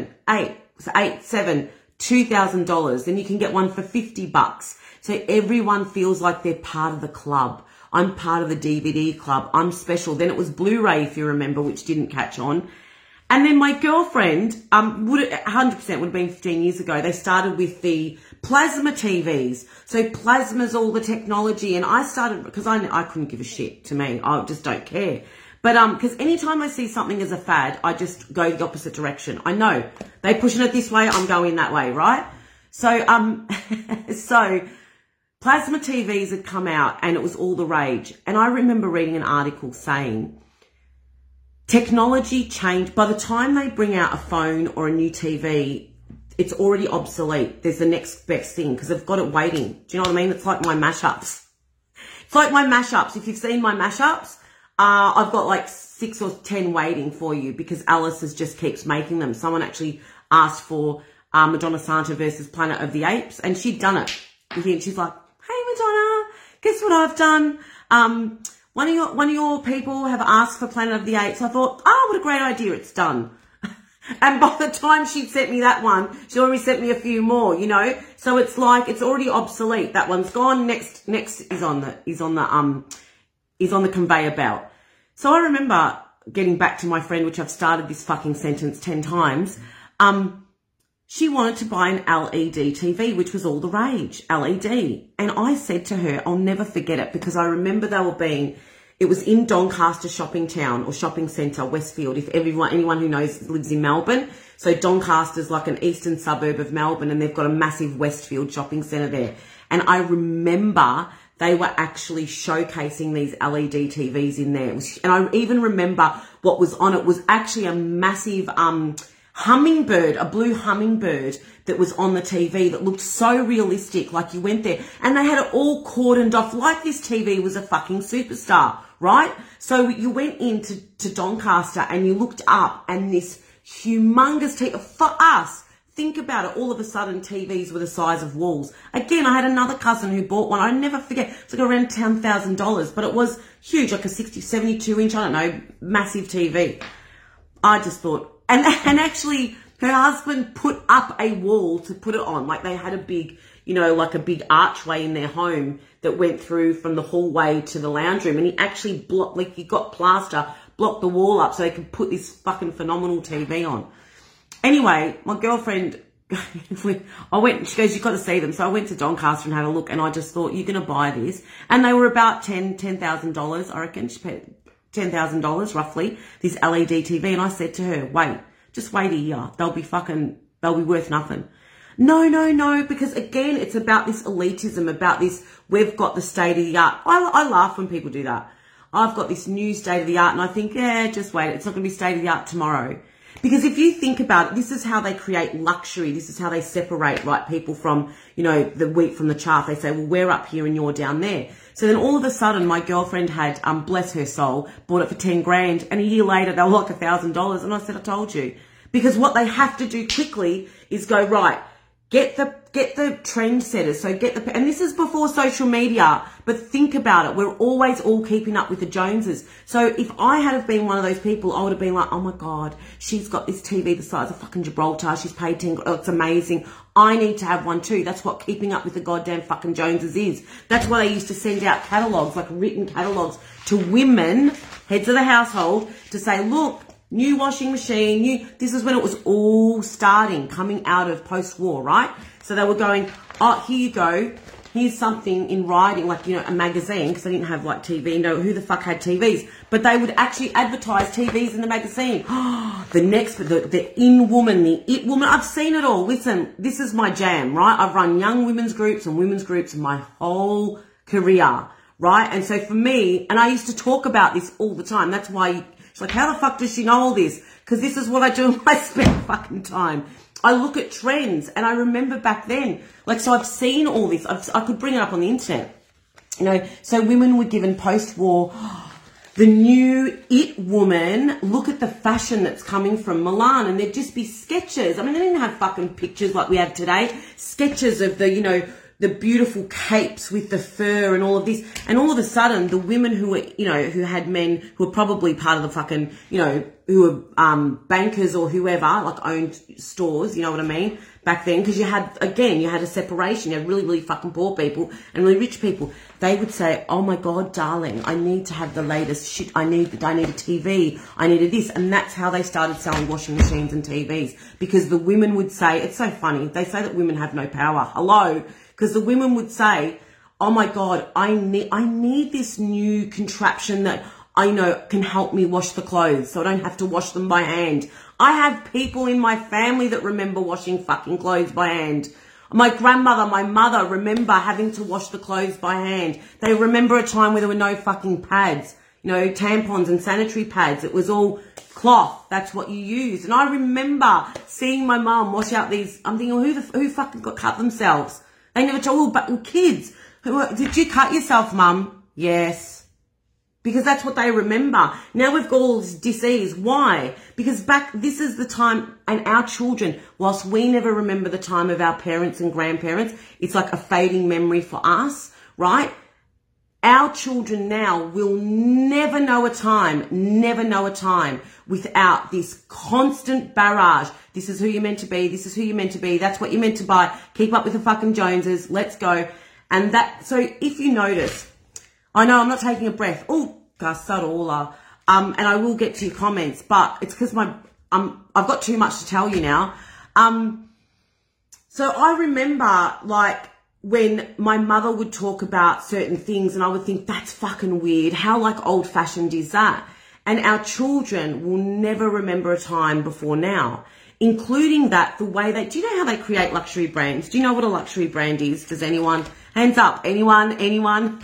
$2,000. Then you can get one for $50. So everyone feels like they're part of the club. I'm part of the DVD club. I'm special. Then it was Blu-ray, if you remember, which didn't catch on. And then my girlfriend, 100% would have been 15 years ago, they started with the plasma TVs. So plasma's all the technology. And I started, because I couldn't give a shit, to me. I just don't care. But, because anytime I see something as a fad, I just go the opposite direction. I know they're pushing it this way, I'm going that way, right? So, so plasma TVs had come out and it was all the rage. And I remember reading an article saying, technology changed. By the time they bring out a phone or a new TV, it's already obsolete. There's the next best thing because they've got it waiting. Do you know what I mean? It's like my mashups. It's like my mashups. If you've seen my mashups, I've got like 6 or 10 waiting for you because Alice just keeps making them. Someone actually asked for Madonna Santa versus Planet of the Apes, and she'd done it. And she's like, hey, Madonna, guess what I've done? One of your people have asked for Planet of the Apes. I thought, oh, what a great idea. It's done. And by the time she'd sent me that one, she already sent me a few more, you know? So it's like, it's already obsolete. That one's gone. Next is on the conveyor belt. So I remember getting back to my friend, which I've started this fucking sentence 10 times. She wanted to buy an LED TV, which was all the rage, LED. And I said to her, I'll never forget it, because I remember it was in Doncaster shopping town or shopping centre, Westfield, if anyone who knows lives in Melbourne. So Doncaster's like an eastern suburb of Melbourne, and they've got a massive Westfield shopping centre there. And I remember they were actually showcasing these LED TVs in there. And I even remember what was on it was actually a massive, hummingbird, a blue hummingbird that was on the TV that looked so realistic, like you went there and they had it all cordoned off like this TV was a fucking superstar, right? So you went into Doncaster and you looked up and this humongous TV, for us, think about it, all of a sudden TVs were the size of walls. Again, I had another cousin who bought one, I never forget, it's like around $10,000, but it was huge, like a 72 inch, I don't know, massive TV. I just thought, and actually, her husband put up a wall to put it on. Like they had a big, you know, like a big archway in their home that went through from the hallway to the lounge room. And he actually he got plaster, blocked the wall up so they could put this fucking phenomenal TV on. Anyway, my girlfriend, she goes, you've got to see them. So I went to Doncaster and had a look, and I just thought, you're going to buy this. And they were about $10,000, I reckon. She paid $10,000 roughly, this LED TV. And I said to her, just wait a year. They'll be worth nothing. No, because again, it's about this elitism, about this, we've got the state of the art. I laugh when people do that. I've got this new state of the art, and I think, just wait, it's not going to be state of the art tomorrow. Because if you think about it, this is how they create luxury. This is how they separate, right, people from, the wheat from the chaff. They say, well, we're up here and you're down there. So then all of a sudden, my girlfriend had, bless her soul, bought it for 10 grand. And a year later, they were like $1,000. And I said, I told you. Because what they have to do quickly is go, right, get the trendsetters. So and this is before social media, but think about it. We're always all keeping up with the Joneses. So if I had have been one of those people, I would have been like, oh my God, she's got this TV the size of fucking Gibraltar. She's paid 10, it's amazing. I need to have one too. That's what keeping up with the goddamn fucking Joneses is. That's why they used to send out catalogues, like written catalogues to women, heads of the household, to say, look, new washing machine, this is when it was all starting, coming out of post-war, right? So they were going, oh, here you go. Here's something in writing, like, a magazine, because they didn't have, like, TV. No, who the fuck had TVs? But they would actually advertise TVs in the magazine. The in woman, the it woman. I've seen it all. Listen, this is my jam, right? I've run young women's groups and women's groups my whole career, right? And so for me, and I used to talk about this all the time. That's why it's like, how the fuck does she know all this? Because this is what I do in my spare fucking time. I look at trends, and I remember back then, so I've seen all this. I could bring it up on the internet. So women were given post-war, the new it woman, look at the fashion that's coming from Milan, and there'd just be sketches. I mean, they didn't have fucking pictures like we have today. Sketches of the beautiful capes with the fur and all of this. And all of a sudden, the women who were, who had men who were probably part of the fucking, who were bankers or whoever, like owned stores, you know what I mean? Back then, because you had a separation. You had really, really fucking poor people and really rich people. They would say, oh my God, darling, I need to have the latest shit. I need a TV. I needed this. And that's how they started selling washing machines and TVs. Because the women would say, it's so funny. They say that women have no power. Hello. Because the women would say, oh my God, I need this new contraption that I know can help me wash the clothes so I don't have to wash them by hand. I have people in my family that remember washing fucking clothes by hand. My grandmother, my mother remember having to wash the clothes by hand. They remember a time where there were no fucking pads, tampons and sanitary pads. It was all cloth. That's what you use. And I remember seeing my mum wash out these, I'm thinking, who fucking got cut themselves? They never told, but kids, did you cut yourself, Mum? Yes. Because that's what they remember. Now we've got all this disease. Why? Because this is the time, and our children, whilst we never remember the time of our parents and grandparents, it's like a fading memory for us, right? Our children now will never know a time without this constant barrage. This is who you're meant to be. This is who you're meant to be. That's what you're meant to buy. Keep up with the fucking Joneses. Let's go. And so if you notice, I know I'm not taking a breath. Oh, Gasarola. And I will get to your comments, but it's because I've got too much to tell you now. So I remember when my mother would talk about certain things and I would think, that's fucking weird. How old fashioned is that? And our children will never remember a time before now, including the way do you know how they create luxury brands? Do you know what a luxury brand is? Does anyone? Hands up. Anyone?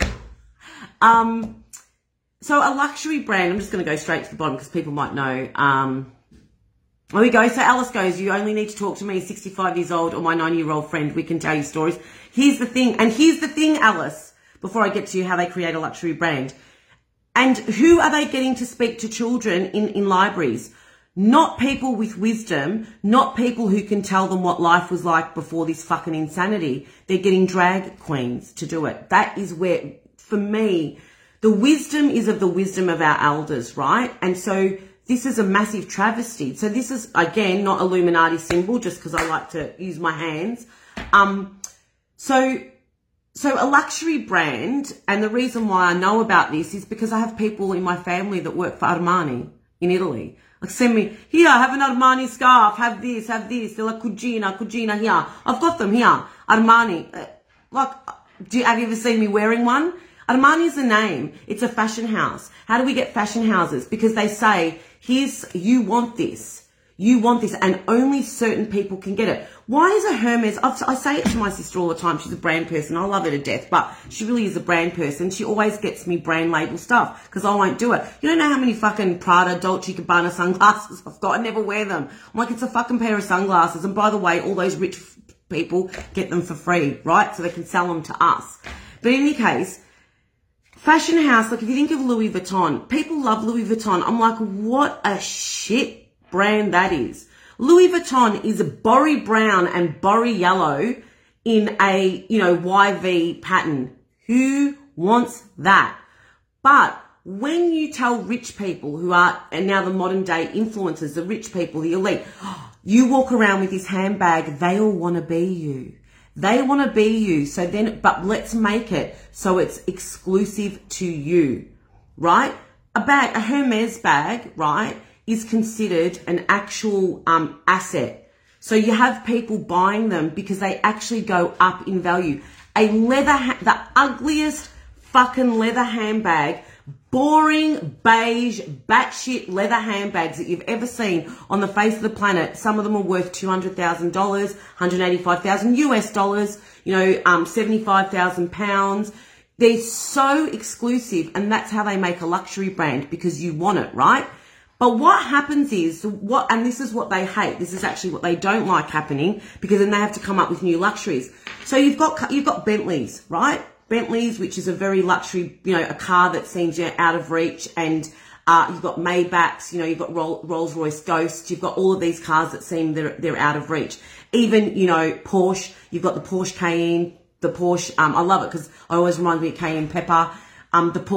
So a luxury brand, I'm just going to go straight to the bottom because people might know. There we go. So Alice goes, you only need to talk to me, 65 years old, or my 90-year-old friend. We can tell you stories. Here's the thing, Alice, before I get to how they create a luxury brand. And who are they getting to speak to children in libraries? Not people with wisdom, not people who can tell them what life was like before this fucking insanity. They're getting drag queens to do it. That is where, for me, the wisdom is of the wisdom of our elders, right? And so this is a massive travesty. So this is, again, not Illuminati symbol, just because I like to use my hands. So a luxury brand, and the reason why I know about this is because I have people in my family that work for Armani in Italy. Send me, here, have an Armani scarf, have this. They're like, Cugina, here. I've got them here. Armani. Have you ever seen me wearing one? Armani is a name. It's a fashion house. How do we get fashion houses? Because they say, you want this. You want this, and only certain people can get it. Why is a Hermes, I say it to my sister all the time, she's a brand person, I love her to death, but she really is a brand person. She always gets me brand label stuff, because I won't do it. You don't know how many fucking Prada, Dolce & Gabbana sunglasses I've got, I never wear them. I'm like, it's a fucking pair of sunglasses, and by the way, all those rich people get them for free, right? So they can sell them to us. But in any case, fashion house, like if you think of Louis Vuitton, people love Louis Vuitton. I'm like, what a shit brand that is. Louis Vuitton is a Borry brown and Borry yellow in a, YV pattern. Who wants that? But when you tell rich people who are, and now the modern day influencers, the rich people, the elite, you walk around with this handbag, they all want to be you. They want to be you. So then, but let's make it so it's exclusive to you, right? A Hermes bag, right, is considered an actual asset. So you have people buying them because they actually go up in value. The ugliest fucking leather handbag, boring, beige, batshit leather handbags that you've ever seen on the face of the planet. Some of them are worth $200,000, $185,000 US dollars, 75,000 pounds. They're so exclusive, and that's how they make a luxury brand, because you want it, right? But what happens is, and this is what they hate, this is actually what they don't like happening, because then they have to come up with new luxuries. So you've got Bentleys, right? Bentleys, which is a very luxury, a car that seems out of reach, and you've got Maybachs, you've got Rolls-Royce Ghosts, you've got all of these cars that seem they're out of reach. Even, Porsche, you've got the Porsche Cayenne, the Porsche, I love it because I always remind me of Cayenne Pepper. What the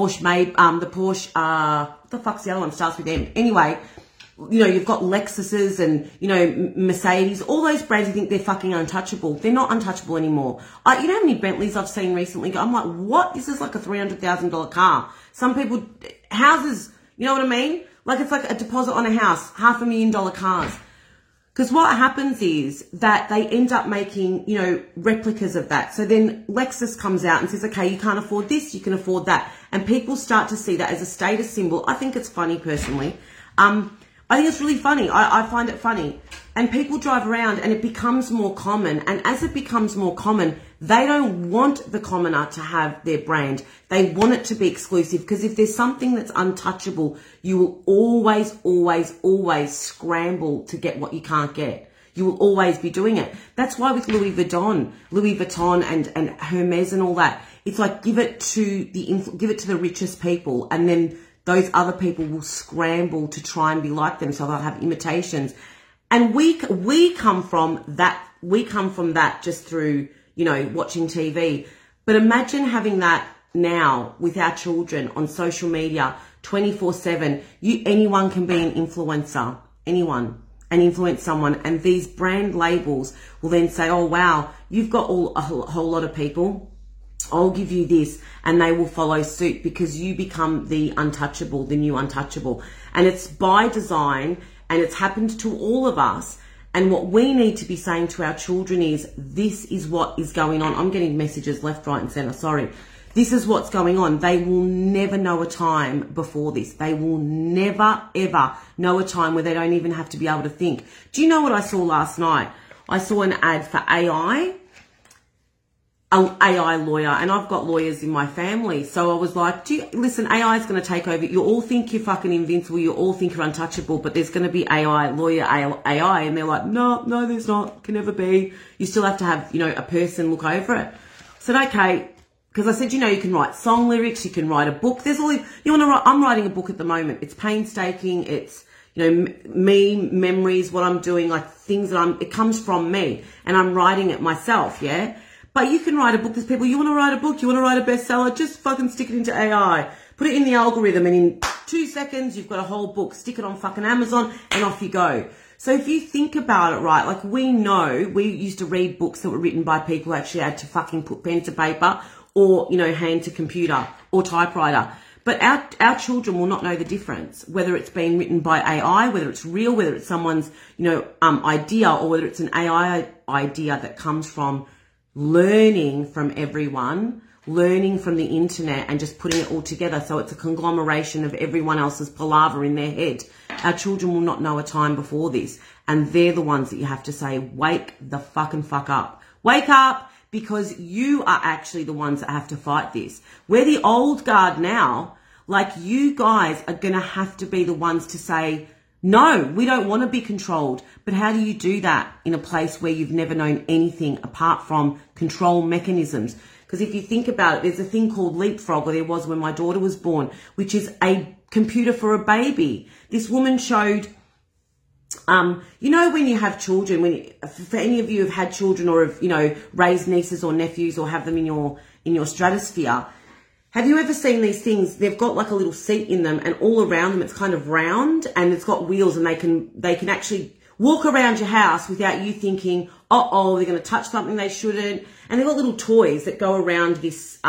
fuck's the other one? Starts with M. Anyway, you've got Lexuses and, Mercedes, all those brands you think they're fucking untouchable. They're not untouchable anymore. You know how many Bentleys I've seen recently? I'm like, what? This is like a $300,000 car. Some people, houses, you know what I mean? Like it's like a deposit on a house, $500,000 cars. Because what happens is that they end up making, replicas of that. So then Lexus comes out and says, okay, you can't afford this, you can afford that. And people start to see that as a status symbol. I think it's funny personally. I think it's really funny. I find it funny. And people drive around and it becomes more common. And as it becomes more common, they don't want the commoner to have their brand. They want it to be exclusive, because if there's something that's untouchable, you will always, always, always scramble to get what you can't get. You will always be doing it. That's why with Louis Vuitton and Hermes and all that, it's like give it to the richest people, and then those other people will scramble to try and be like them, so they'll have imitations. And we come from that. We come from that just through, watching TV. But imagine having that now with our children on social media 24/7. Anyone can be an influencer. Anyone. And influence someone. And these brand labels will then say, oh, wow, you've got a whole lot of people. I'll give you this, and they will follow suit because you become the untouchable, the new untouchable. And it's by design, and it's happened to all of us. And what we need to be saying to our children is, this is what is going on. I'm getting messages left, right and center. Sorry. This is what's going on. They will never know a time before this. They will never, ever know a time where they don't even have to be able to think. Do you know what I saw last night? I saw an ad for AI. An AI lawyer, and I've got lawyers in my family. So I was like, listen, AI is going to take over. You all think you're fucking invincible. You all think you're untouchable, but there's going to be AI, lawyer AI. And they're like, no, there's not. Can never be. You still have to have, a person look over it. I said, okay. Because I said, you can write song lyrics. You can write a book. There's all, you want to write, I'm writing a book at the moment. It's painstaking. It's, me, memories, what I'm doing, like things that it comes from me, and I'm writing it myself. Yeah. But you can write a book. There's people, you want to write a book, you want to write a bestseller, just fucking stick it into AI. Put it in the algorithm, and in 2 seconds, you've got a whole book. Stick it on fucking Amazon, and off you go. So if you think about it, right, like we used to read books that were written by people who actually had to fucking put pen to paper or, hand to computer or typewriter. But our children will not know the difference, whether it's been written by AI, whether it's real, whether it's someone's, idea, or whether it's an AI idea that comes from learning from everyone, learning from the internet and just putting it all together so it's a conglomeration of everyone else's palaver in their head. Our children will not know a time before this, and they're the ones that you have to say, wake the fucking fuck up. Wake up, because you are actually the ones that have to fight this. We're the old guard now. Like, you guys are going to have to be the ones to say, no, we don't want to be controlled. But how do you do that in a place where you've never known anything apart from control mechanisms? Because if you think about it, there's a thing called Leapfrog, or there was when my daughter was born, which is a computer for a baby. This woman showed, you know, when you have children, for any of you who've had children or have, you know, raised nieces or nephews or have them in your stratosphere, have you ever seen these things? They've got like a little seat in them, and all around them it's kind of round and it's got wheels, and they can actually walk around your house without you thinking, they're going to touch something they shouldn't. And they've got little toys that go around this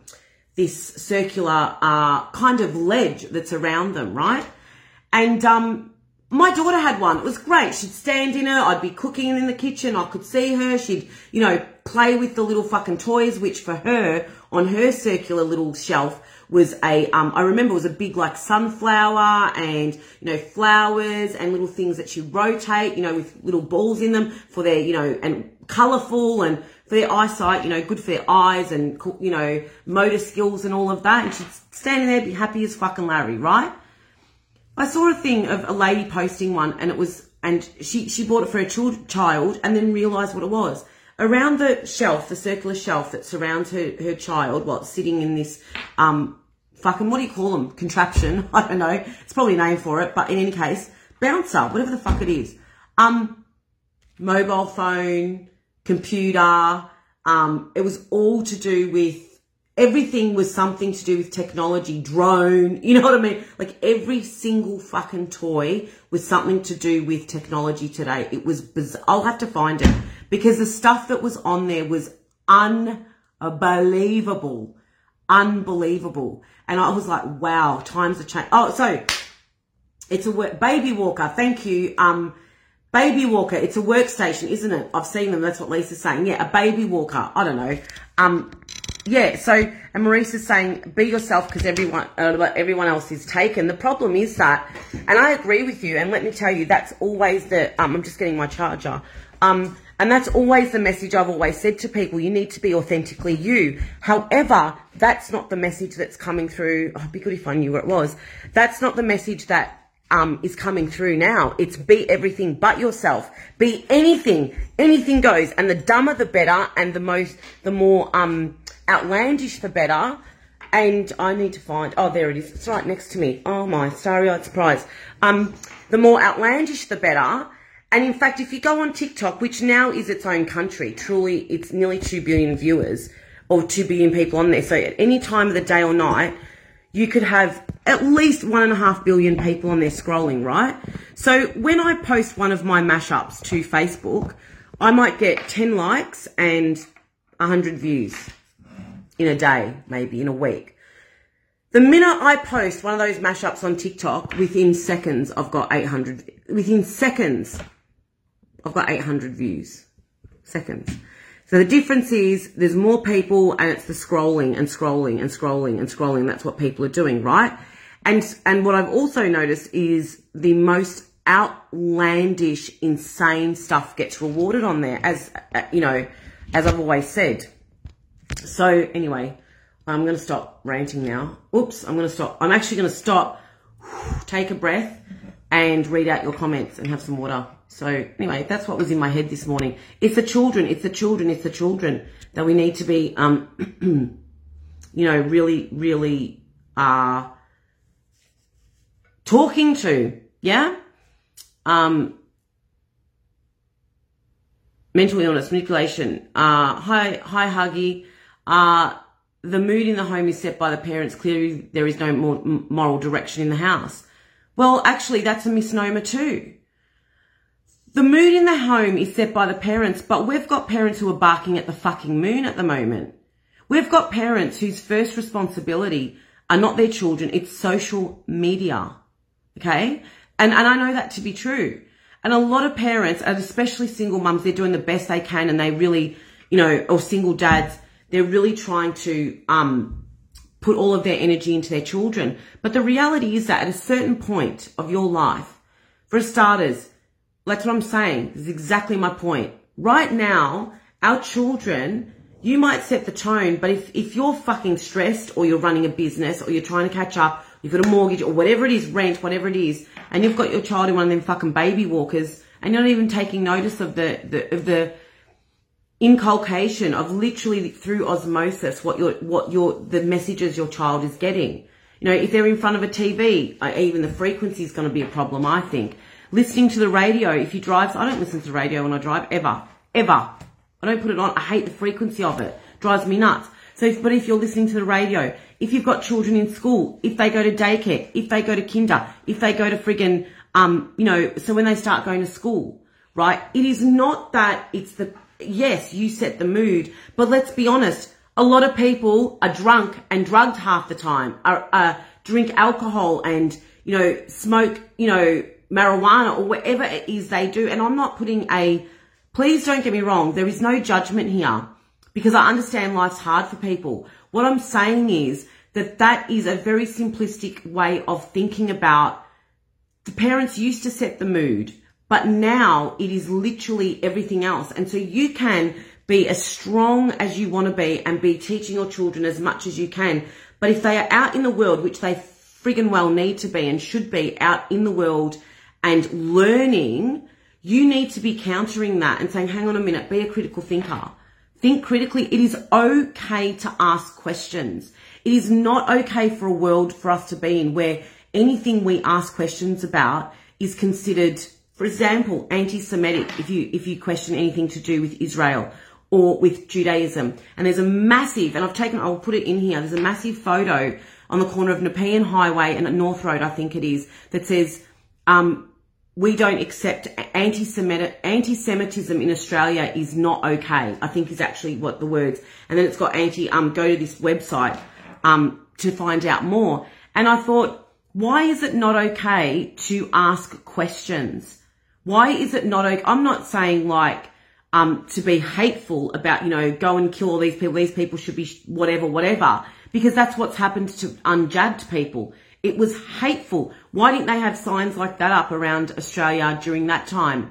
circular kind of ledge that's around them, right? And my daughter had one. It was great. She'd stand in it. I'd be cooking in the kitchen. I could see her. She'd, you know, play with the little fucking toys, which for her, on her circular little shelf, was I remember it was a big like sunflower and, you know, flowers and little things that she rotate, you know, with little balls in them for their, you know, and colourful and for their eyesight, you know, good for their eyes and, you know, motor skills and all of that. And she'd stand there, be happy as fucking Larry, right? I saw a thing of a lady posting one, and it was, and she bought it for her child and then realised what it was. Around the shelf, the circular shelf that surrounds her child while it's sitting in this, fucking, what do you call them? Contraption. I don't know. It's probably a name for it, but in any case, bouncer, whatever the fuck it is. Mobile phone, computer, it was all to do with, everything was something to do with technology, drone, you know what I mean? Like every single fucking toy was something to do with technology today. It was bizarre. I'll have to find it, because the stuff that was on there was unbelievable. Unbelievable. And I was like, wow, times have changed. Oh, so it's a baby walker. Thank you. Baby walker. It's a workstation, isn't it? I've seen them. That's what Lisa's saying. Yeah, a baby walker. I don't know. Yeah, so, and Maurice is saying, be yourself, because everyone else is taken. The problem is that, and I agree with you, and let me tell you, that's always the, I'm just getting my charger, and that's always the message I've always said to people. You need to be authentically you. However, that's not the message that's coming through. Oh, it'd be good if I knew where it was. That's not the message that is coming through now. It's be everything but yourself. Be anything. Anything goes. And the dumber the better, and the more outlandish the better. And I need to find, oh, there it is. It's right next to me. Oh my starry-eyed surprise. The more outlandish the better. And in fact, if you go on TikTok, which now is its own country, truly, it's nearly 2 billion viewers, or 2 billion people on there. So at any time of the day or night, you could have at least 1.5 billion people on there scrolling, right? So when I post one of my mashups to Facebook, I might get 10 likes and 100 views in a day, maybe in a week. The minute I post one of those mashups on TikTok, within seconds, I've got 800. Within seconds, I've got 800 views. Seconds. So the difference is there's more people, and it's the scrolling and scrolling and scrolling and scrolling. That's what people are doing, right? And what I've also noticed is the most outlandish, insane stuff gets rewarded on there, as you know, as I've always said. So anyway, I'm going to stop ranting now. Oops, I'm going to stop. I'm actually going to stop, take a breath, and read out your comments and have some water. So anyway, that's what was in my head this morning. It's the children, it's the children, it's the children that we need to be, you know, really, really talking to, yeah? Mental illness, manipulation. Hi, Huggy. The mood in the home is set by the parents. Clearly, there is no more moral direction in the house. Well, actually, that's a misnomer too. The mood in the home is set by the parents, but we've got parents who are barking at the fucking moon at the moment. We've got parents whose first responsibility are not their children, it's social media, okay? And I know that to be true. And a lot of parents, and especially single mums, they're doing the best they can, and they really, you know, or single dads, they're really trying to put all of their energy into their children. But the reality is that at a certain point of your life, for starters, that's what I'm saying. This is exactly my point. Right now, our children, you might set the tone, but if you're fucking stressed or you're running a business or you're trying to catch up, you've got a mortgage or whatever it is, rent, whatever it is, and you've got your child in one of them fucking baby walkers and you're not even taking notice of the inculcation of literally through osmosis the messages your child is getting. You know, if they're in front of a TV, even the frequency is going to be a problem, I think. Listening to the radio, if you drive, I don't listen to the radio when I drive, ever. I don't put it on. I hate the frequency of it. Drives me nuts. But if you're listening to the radio, if you've got children in school, if they go to daycare, if they go to kinder, if they go to friggin', so when they start going to school, right? It is not that yes, you set the mood, but let's be honest. A lot of people are drunk and drugged half the time, drink alcohol and, smoke, marijuana or whatever it is they do. And I'm not please don't get me wrong. There is no judgment here because I understand life's hard for people. What I'm saying is that is a very simplistic way of thinking about the parents used to set the mood, but now it is literally everything else. And so you can be as strong as you want to be and be teaching your children as much as you can. But if they are out in the world, which they friggin' well need to be and should be out in the world and learning, you need to be countering that and saying, hang on a minute, be a critical thinker. Think critically. It is okay to ask questions. It is not okay for a world for us to be in where anything we ask questions about is considered, for example, anti-Semitic if you question anything to do with Israel or with Judaism. And there's a massive, and I'll put it in here, there's a massive photo on the corner of Nepean Highway and North Road, I think it is, that says, we don't accept anti-Semitism in Australia is not okay, I think is actually what the words. And then it's got go to this website to find out more. And I thought, why is it not okay to ask questions? Why is it not okay? I'm not saying to be hateful about, go and kill all these people should be whatever, because that's what's happened to unjabbed people. It was hateful. Why didn't they have signs like that up around Australia during that time?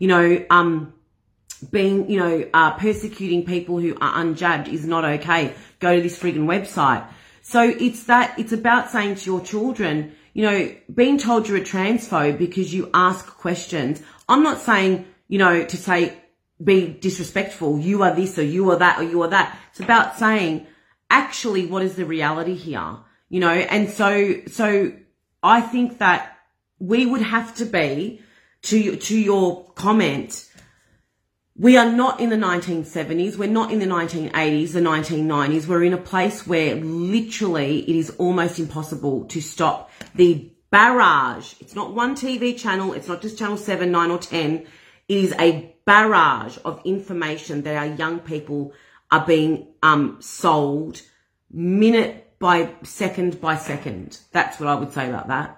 Persecuting people who are unjabbed is not okay. Go to this friggin' website. So it's about saying to your children, being told you're a transphobe because you ask questions. I'm not saying, to say, be disrespectful. You are this or you are that or you are that. It's about saying, actually, what is the reality here? And so I think that we would have to be, to your comment, we are not in the 1970s. We're not in the 1980s, the 1990s. We're in a place where literally it is almost impossible to stop the barrage. It's not one TV channel. It's not just channel 7, 9 or 10. It is a barrage of information that our young people are being sold minute by second. That's what I would say about that.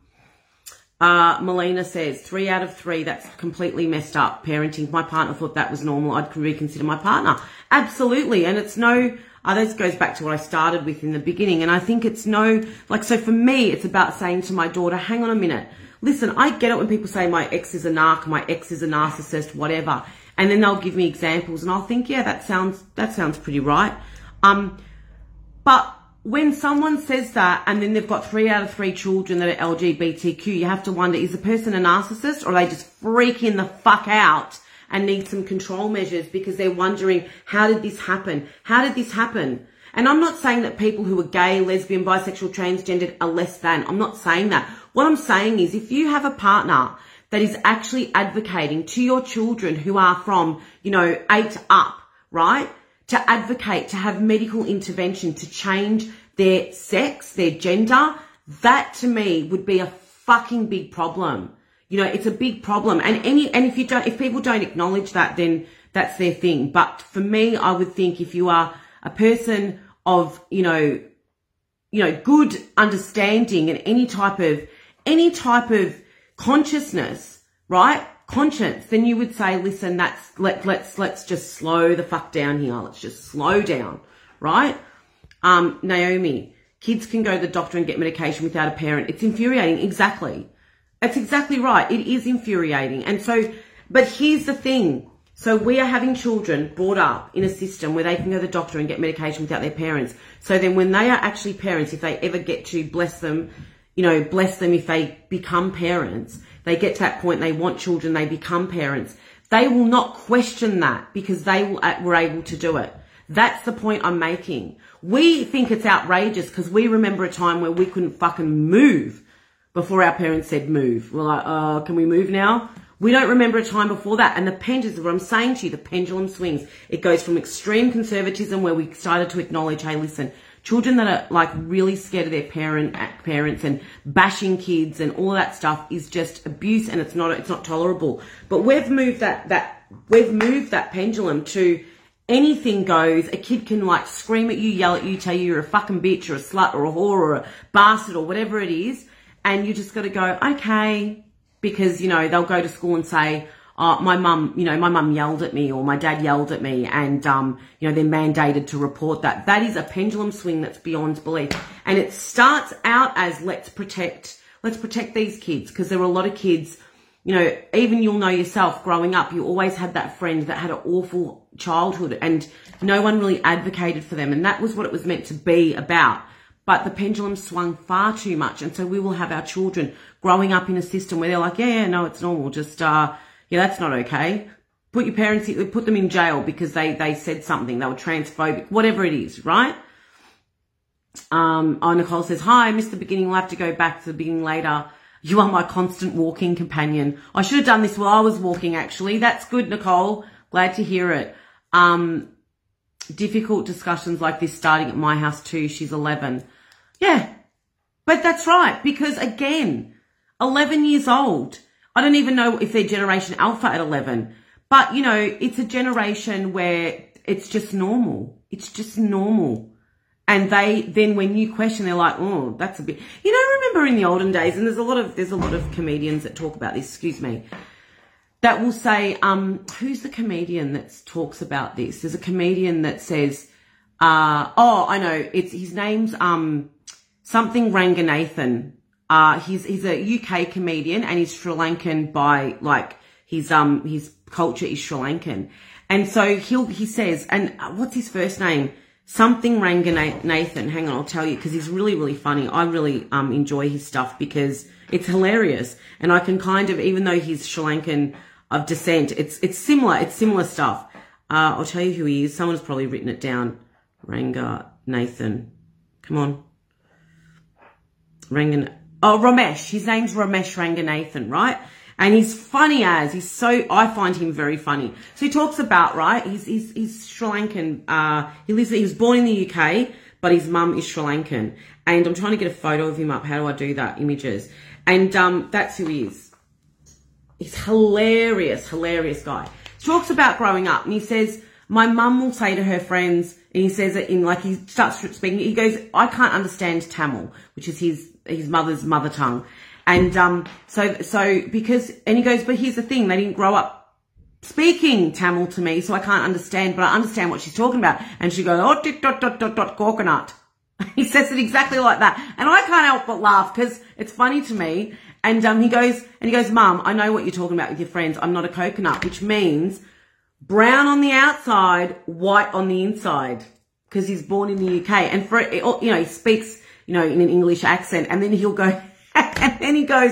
Melina says, 3 out of 3, that's completely messed up parenting. If my partner thought that was normal, I'd reconsider my partner. Absolutely. And it's this goes back to what I started with in the beginning. And I think it's so for me, it's about saying to my daughter, hang on a minute. Listen, I get it when people say my ex is a narc, my ex is a narcissist, whatever. And then they'll give me examples and I'll think, yeah, that sounds pretty right. But when someone says that and then they've got 3 out of 3 children that are LGBTQ, you have to wonder, is the person a narcissist or are they just freaking the fuck out and need some control measures because they're wondering, how did this happen? How did this happen? And I'm not saying that people who are gay, lesbian, bisexual, transgendered are less than. I'm not saying that. What I'm saying is if you have a partner that is actually advocating to your children who are from, 8 up, right? To advocate, to have medical intervention, to change their sex, their gender, that to me would be a fucking big problem. It's a big problem. And if people don't acknowledge that, then that's their thing. But for me, I would think if you are a person of, good understanding and any type of consciousness, right? conscience, then you would say, listen, let's just slow the fuck down here. Let's just slow down, right? Naomi, kids can go to the doctor and get medication without a parent. It's infuriating. Exactly. That's exactly right. It is infuriating. And so, but here's the thing. So we are having children brought up in a system where they can go to the doctor and get medication without their parents. So then when they are actually parents, if they ever get to bless them if they become parents, they get to that point, they want children, they become parents. They will not question that because they were able to do it. That's the point I'm making. We think it's outrageous because we remember a time where we couldn't fucking move before our parents said move. We're like, can we move now? We don't remember a time before that. And the pendulum, what I'm saying to you, the pendulum swings. It goes from extreme conservatism where we started to acknowledge, hey, listen, children that are like really scared of their parents and bashing kids and all that stuff is just abuse, and it's not tolerable. But we've moved that pendulum to anything goes. A kid can like scream at you, yell at you, tell you you're a fucking bitch or a slut or a whore or a bastard or whatever it is. And you just got to go, okay, because, they'll go to school and say, oh, my mum yelled at me or my dad yelled at me, and, they're mandated to report that. That is a pendulum swing that's beyond belief. And it starts out as let's protect these kids, because there were a lot of kids, even you'll know yourself growing up, you always had that friend that had an awful childhood and no one really advocated for them. And that was what it was meant to be about. But the pendulum swung far too much. And so we will have our children growing up in a system where they're like, yeah, no, it's normal. Just, that's not okay. Put your parents, put them in jail because they said something. They were transphobic, whatever it is, right? Nicole says, hi, I missed the beginning. We'll have to go back to the beginning later. You are my constant walking companion. I should have done this while I was walking, actually. That's good, Nicole. Glad to hear it. Difficult discussions like this starting at my house too. She's 11. Yeah, but that's right. Because again, 11 years old. I don't even know if they're Generation Alpha at 11. But, it's a generation where it's just normal. It's just normal. And then when you question, they're like, oh, that's a bit, remember in the olden days, and there's a lot of comedians that talk about this, that will say, who's the comedian that talks about this? There's a comedian that says, I know, his name's, something Ranganathan. He's a UK comedian and he's Sri Lankan by his culture is Sri Lankan. And so he says, and what's his first name? Something Ranganathan. Hang on, I'll tell you, because he's really, really funny. I really enjoy his stuff because it's hilarious. And I can kind of, even though he's Sri Lankan of descent, it's similar stuff. I'll tell you who he is. Someone's probably written it down. Ranganathan. Come on. Ramesh. His name's Ramesh Ranganathan, right? And he's funny I find him very funny. So he talks about, right, he's Sri Lankan, he was born in the UK, but his mum is Sri Lankan. And I'm trying to get a photo of him up. How do I do that? Images. And, that's who he is. He's hilarious guy. He talks about growing up and he says, my mum will say to her friends, and he says it he starts speaking, he goes, I can't understand Tamil, which is his mother's mother tongue. And, he goes, but here's the thing, they didn't grow up speaking Tamil to me, so I can't understand, but I understand what she's talking about. And she goes, coconut. He says it exactly like that. And I can't help but laugh because it's funny to me. And, he goes, Mum, I know what you're talking about with your friends. I'm not a coconut, which means brown on the outside, white on the inside, because he's born in the UK. And he speaks, in an English accent, and then he'll go, and then he goes,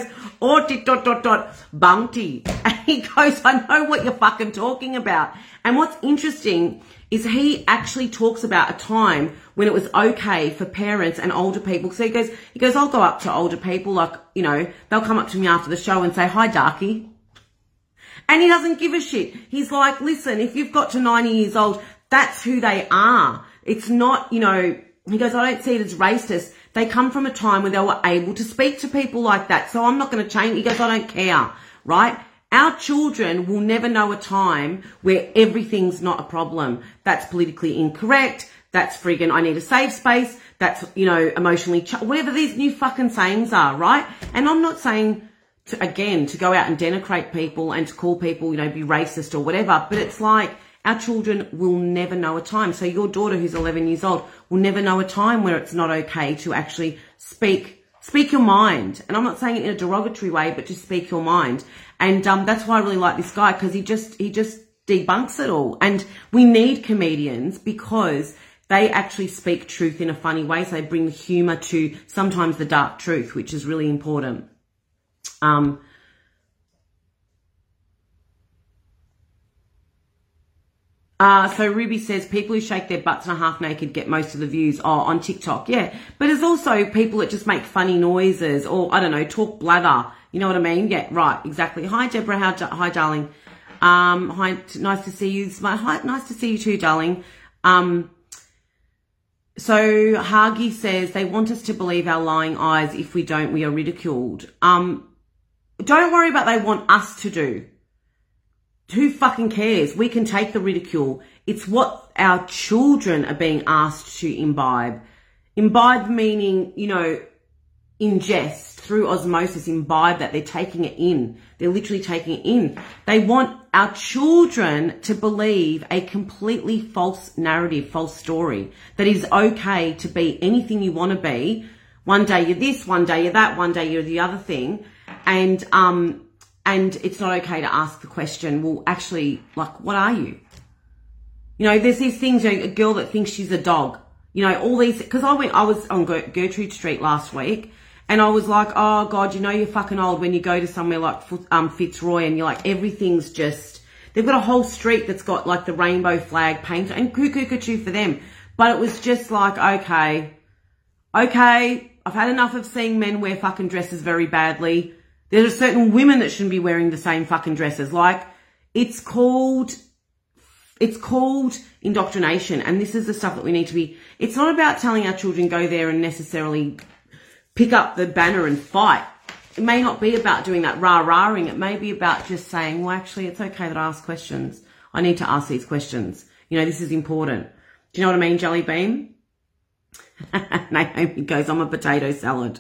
bounty. And he goes, I know what you're fucking talking about. And what's interesting is he actually talks about a time when it was okay for parents and older people. So he goes, I'll go up to older people, they'll come up to me after the show and say, hi, Darky. And he doesn't give a shit. He's like, listen, if you've got to 90 years old, that's who they are. It's not, he goes, I don't see it as racist. They come from a time where they were able to speak to people like that. So I'm not going to change. He goes, I don't care, right? Our children will never know a time where everything's not a problem. That's politically incorrect. That's friggin' I need a safe space. That's, emotionally, whatever these new fucking sayings are, right? And I'm not saying to go out and denigrate people and to call people, you know, be racist or whatever. But it's like, our children will never know a time. So your daughter who's 11 years old will never know a time where it's not okay to actually speak your mind. And I'm not saying it in a derogatory way, but just speak your mind. And that's why I really like this guy, because he just debunks it all. And we need comedians because they actually speak truth in a funny way. So they bring the humor to sometimes the dark truth, which is really important. So Ruby says people who shake their butts and are half naked get most of the views on TikTok. Yeah. But there's also people that just make funny noises or, I don't know, talk blather. You know what I mean? Yeah, right. Exactly. Hi, Deborah. Hi, darling. Hi, nice to see you. Hi, nice to see you too, darling. So Hagi says they want us to believe our lying eyes. If we don't, we are ridiculed. Don't worry about they want us to do. Who fucking cares? We can take the ridicule. It's what our children are being asked to imbibe. Imbibe meaning, you know, ingest through osmosis, imbibe that they're taking it in. They're literally taking it in. They want our children to believe a completely false narrative, false story, that is okay to be anything you want to be. One day you're this, one day you're that, one day you're the other thing. And it's not okay to ask the question, well, actually, like, what are you? You know, there's these things, you know, a girl that thinks she's a dog. You know, all these, because I was on Gertrude Street last week, and I was like, oh God, you know you're fucking old when you go to somewhere like Fitzroy and you're like, everything's just, they've got a whole street that's got like the rainbow flag painted, and cuckoo for them. But it was just like, okay, I've had enough of seeing men wear fucking dresses very badly. There's certain women that shouldn't be wearing the same fucking dresses. Like, it's called indoctrination. And this is the stuff that we need to be, it's not about telling our children go there and necessarily pick up the banner and fight. It may not be about doing that rah-rahing. It may be about just saying, well, actually, it's okay that I ask questions. I need to ask these questions. You know, this is important. Do you know what I mean, Jelly Bean? Naomi goes, I'm a potato salad.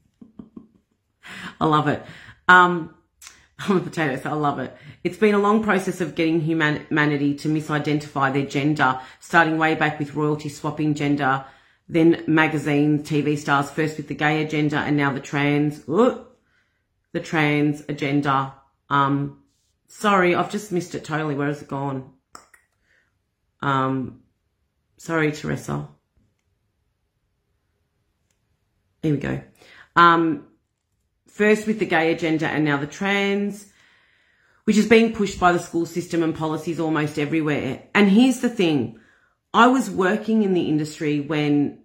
I love it. I'm a potato, so I love it. It's been a long process of getting humanity to misidentify their gender, starting way back with royalty swapping gender, then magazine, TV stars, first with the gay agenda, and now the trans agenda. Sorry, I've just missed it totally. Where has it gone? Sorry, Teresa. Here we go. First with the gay agenda and now the trans, which is being pushed by the school system and policies almost everywhere. And here's the thing. I was working in the industry when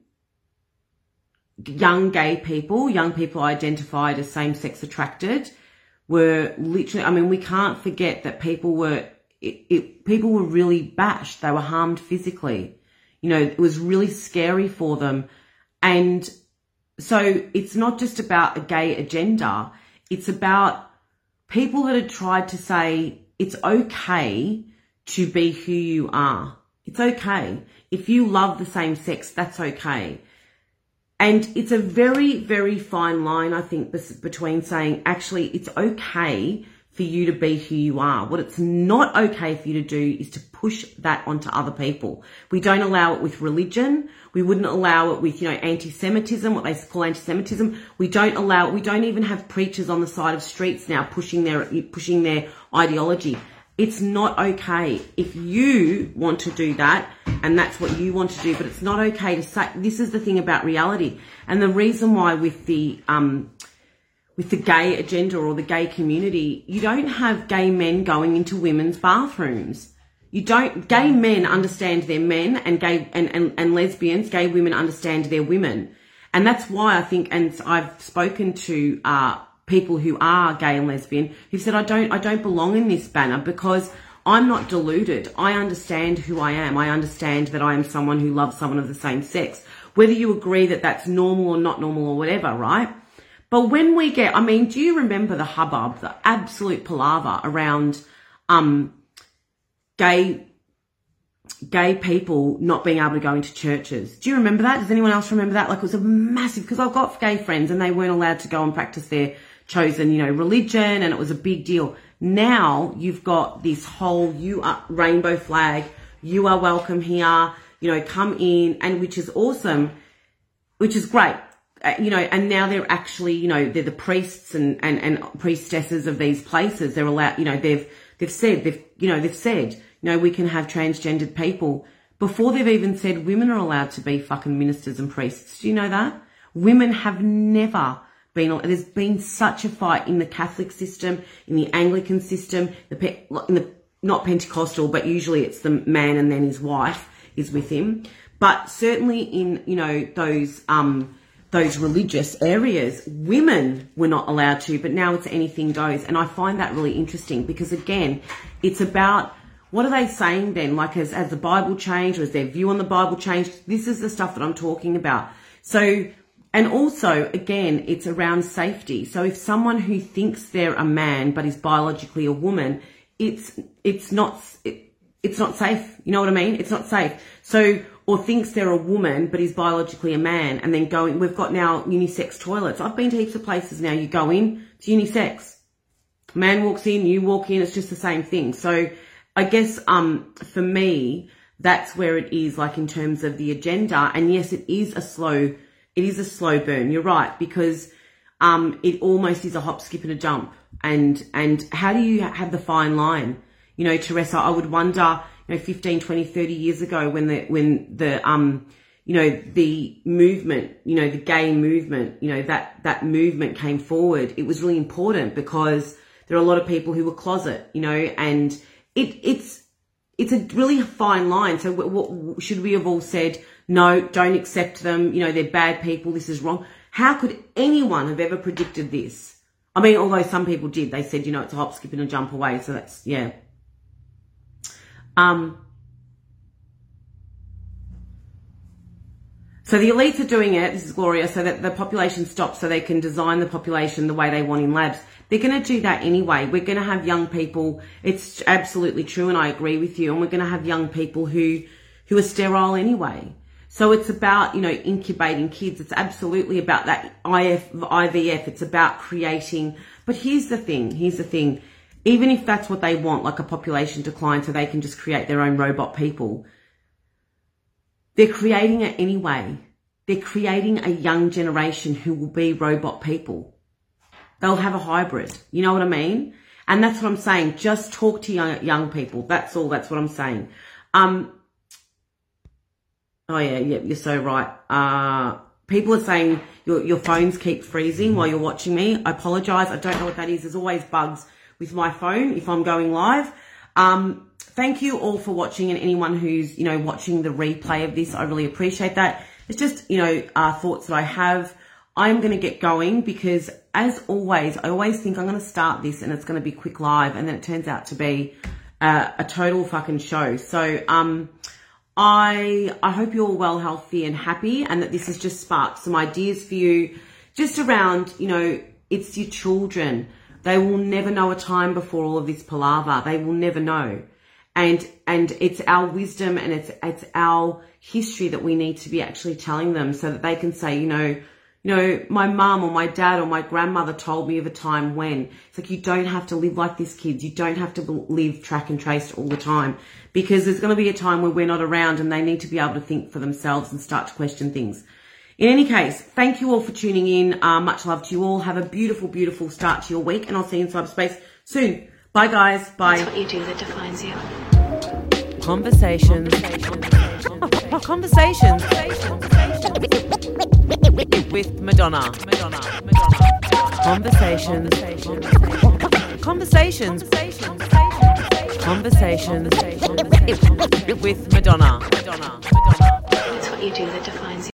young people identified as same-sex attracted were literally, I mean, we can't forget that people were really bashed. They were harmed physically. You know, it was really scary for them. And so it's not just about a gay agenda. It's about people that had tried to say it's okay to be who you are. It's okay. If you love the same sex, that's okay. And it's a very, very fine line, I think, between saying actually it's okay for you to be who you are. What it's not okay for you to do is to push that onto other people. We don't allow it with religion. We wouldn't allow it with, you know, anti-Semitism, what they call anti-Semitism. We don't allow it. We don't even have preachers on the side of streets now pushing their ideology. It's not okay if you want to do that and that's what you want to do, but it's not okay to say, this is the thing about reality. And the reason why with the gay agenda or the gay community, you don't have gay men going into women's bathrooms. Gay men understand their men and gay and lesbians, gay women understand their women. And that's why I think, and I've spoken to people who are gay and lesbian who've said, I don't belong in this banner because I'm not deluded. I understand who I am. I understand that I am someone who loves someone of the same sex. Whether you agree that that's normal or not normal or whatever, right? But when we get, I mean, do you remember the hubbub, the absolute palaver around gay people not being able to go into churches? Do you remember that? Does anyone else remember that? Like, it was a massive, because I've got gay friends and they weren't allowed to go and practice their chosen, religion, and it was a big deal. Now you've got this whole rainbow flag, you are welcome here, come in, and which is awesome, which is great. And now they're actually, they're the priests and priestesses of these places. They're allowed, they've said, we can have transgendered people before they've even said women are allowed to be fucking ministers and priests. Do you know that? Women have never been, there's been such a fight in the Catholic system, in the Anglican system, not Pentecostal, but usually it's the man and then his wife is with him. But certainly in, those religious areas, women were not allowed to, but now it's anything goes. And I find that really interesting because, again, it's about, what are they saying then? Like, has the Bible changed, or has their view on the Bible changed? This is the stuff that I'm talking about. So, and also, again, it's around safety. So if someone who thinks they're a man but is biologically a woman, it's not safe. You know what I mean? It's not safe. So, or thinks they're a woman but is biologically a man, and then we've got now unisex toilets. I've been to heaps of places now. You go in, it's unisex. Man walks in, you walk in, it's just the same thing. So I guess for me, that's where it is, like, in terms of the agenda. And yes, it is a slow burn. You're right, because it almost is a hop, skip and a jump. And how do you have the fine line? Teresa, I would wonder, 15, 20, 30 years ago when the movement, the gay movement, that movement came forward, it was really important because there are a lot of people who were closet, and it's a really fine line. So what should we have all said? No, don't accept them. They're bad people. This is wrong. How could anyone have ever predicted this? I mean, although some people did, they said, it's a hop, skip and a jump away. So that's, yeah. So the elites are doing it, this is Gloria, so that the population stops, so they can design the population the way they want in labs. They're going to do that anyway. We're going to have young people, it's absolutely true, and I agree with you, and we're going to have young people who are sterile anyway. So it's about, incubating kids. It's absolutely about that IVF. It's about creating. But here's the thing. Even if that's what they want, like a population decline so they can just create their own robot people, they're creating it anyway. They're creating a young generation who will be robot people. They'll have a hybrid. You know what I mean? And that's what I'm saying. Just talk to young people. That's all. That's what I'm saying. Oh yeah, you're so right. People are saying your phones keep freezing while you're watching me. I apologize. I don't know what that is. There's always bugs with my phone if I'm going live. Thank you all for watching, and anyone who's, watching the replay of this, I really appreciate that. It's just, thoughts that I have. I'm going to get going because, as always, I always think I'm going to start this and it's going to be quick live, and then it turns out to be a total fucking show. So, I hope you're all well, healthy and happy, and that this has just sparked some ideas for you just around, it's your children. They will never know a time before all of this palaver. They will never know. And it's our wisdom and it's our history that we need to be actually telling them so that they can say, my mum or my dad or my grandmother told me of a time when. It's like, you don't have to live like this, kids. You don't have to live track and traced all the time, because there's going to be a time where we're not around and they need to be able to think for themselves and start to question things. In any case, thank you all for tuning in. Much love to you all. Have a beautiful, beautiful start to your week, and I'll see you in cyberspace soon. Bye, guys. Bye. It's what you do that defines you. Conversations. With Madonna. Conversations with Madonna. It's what you do that defines you.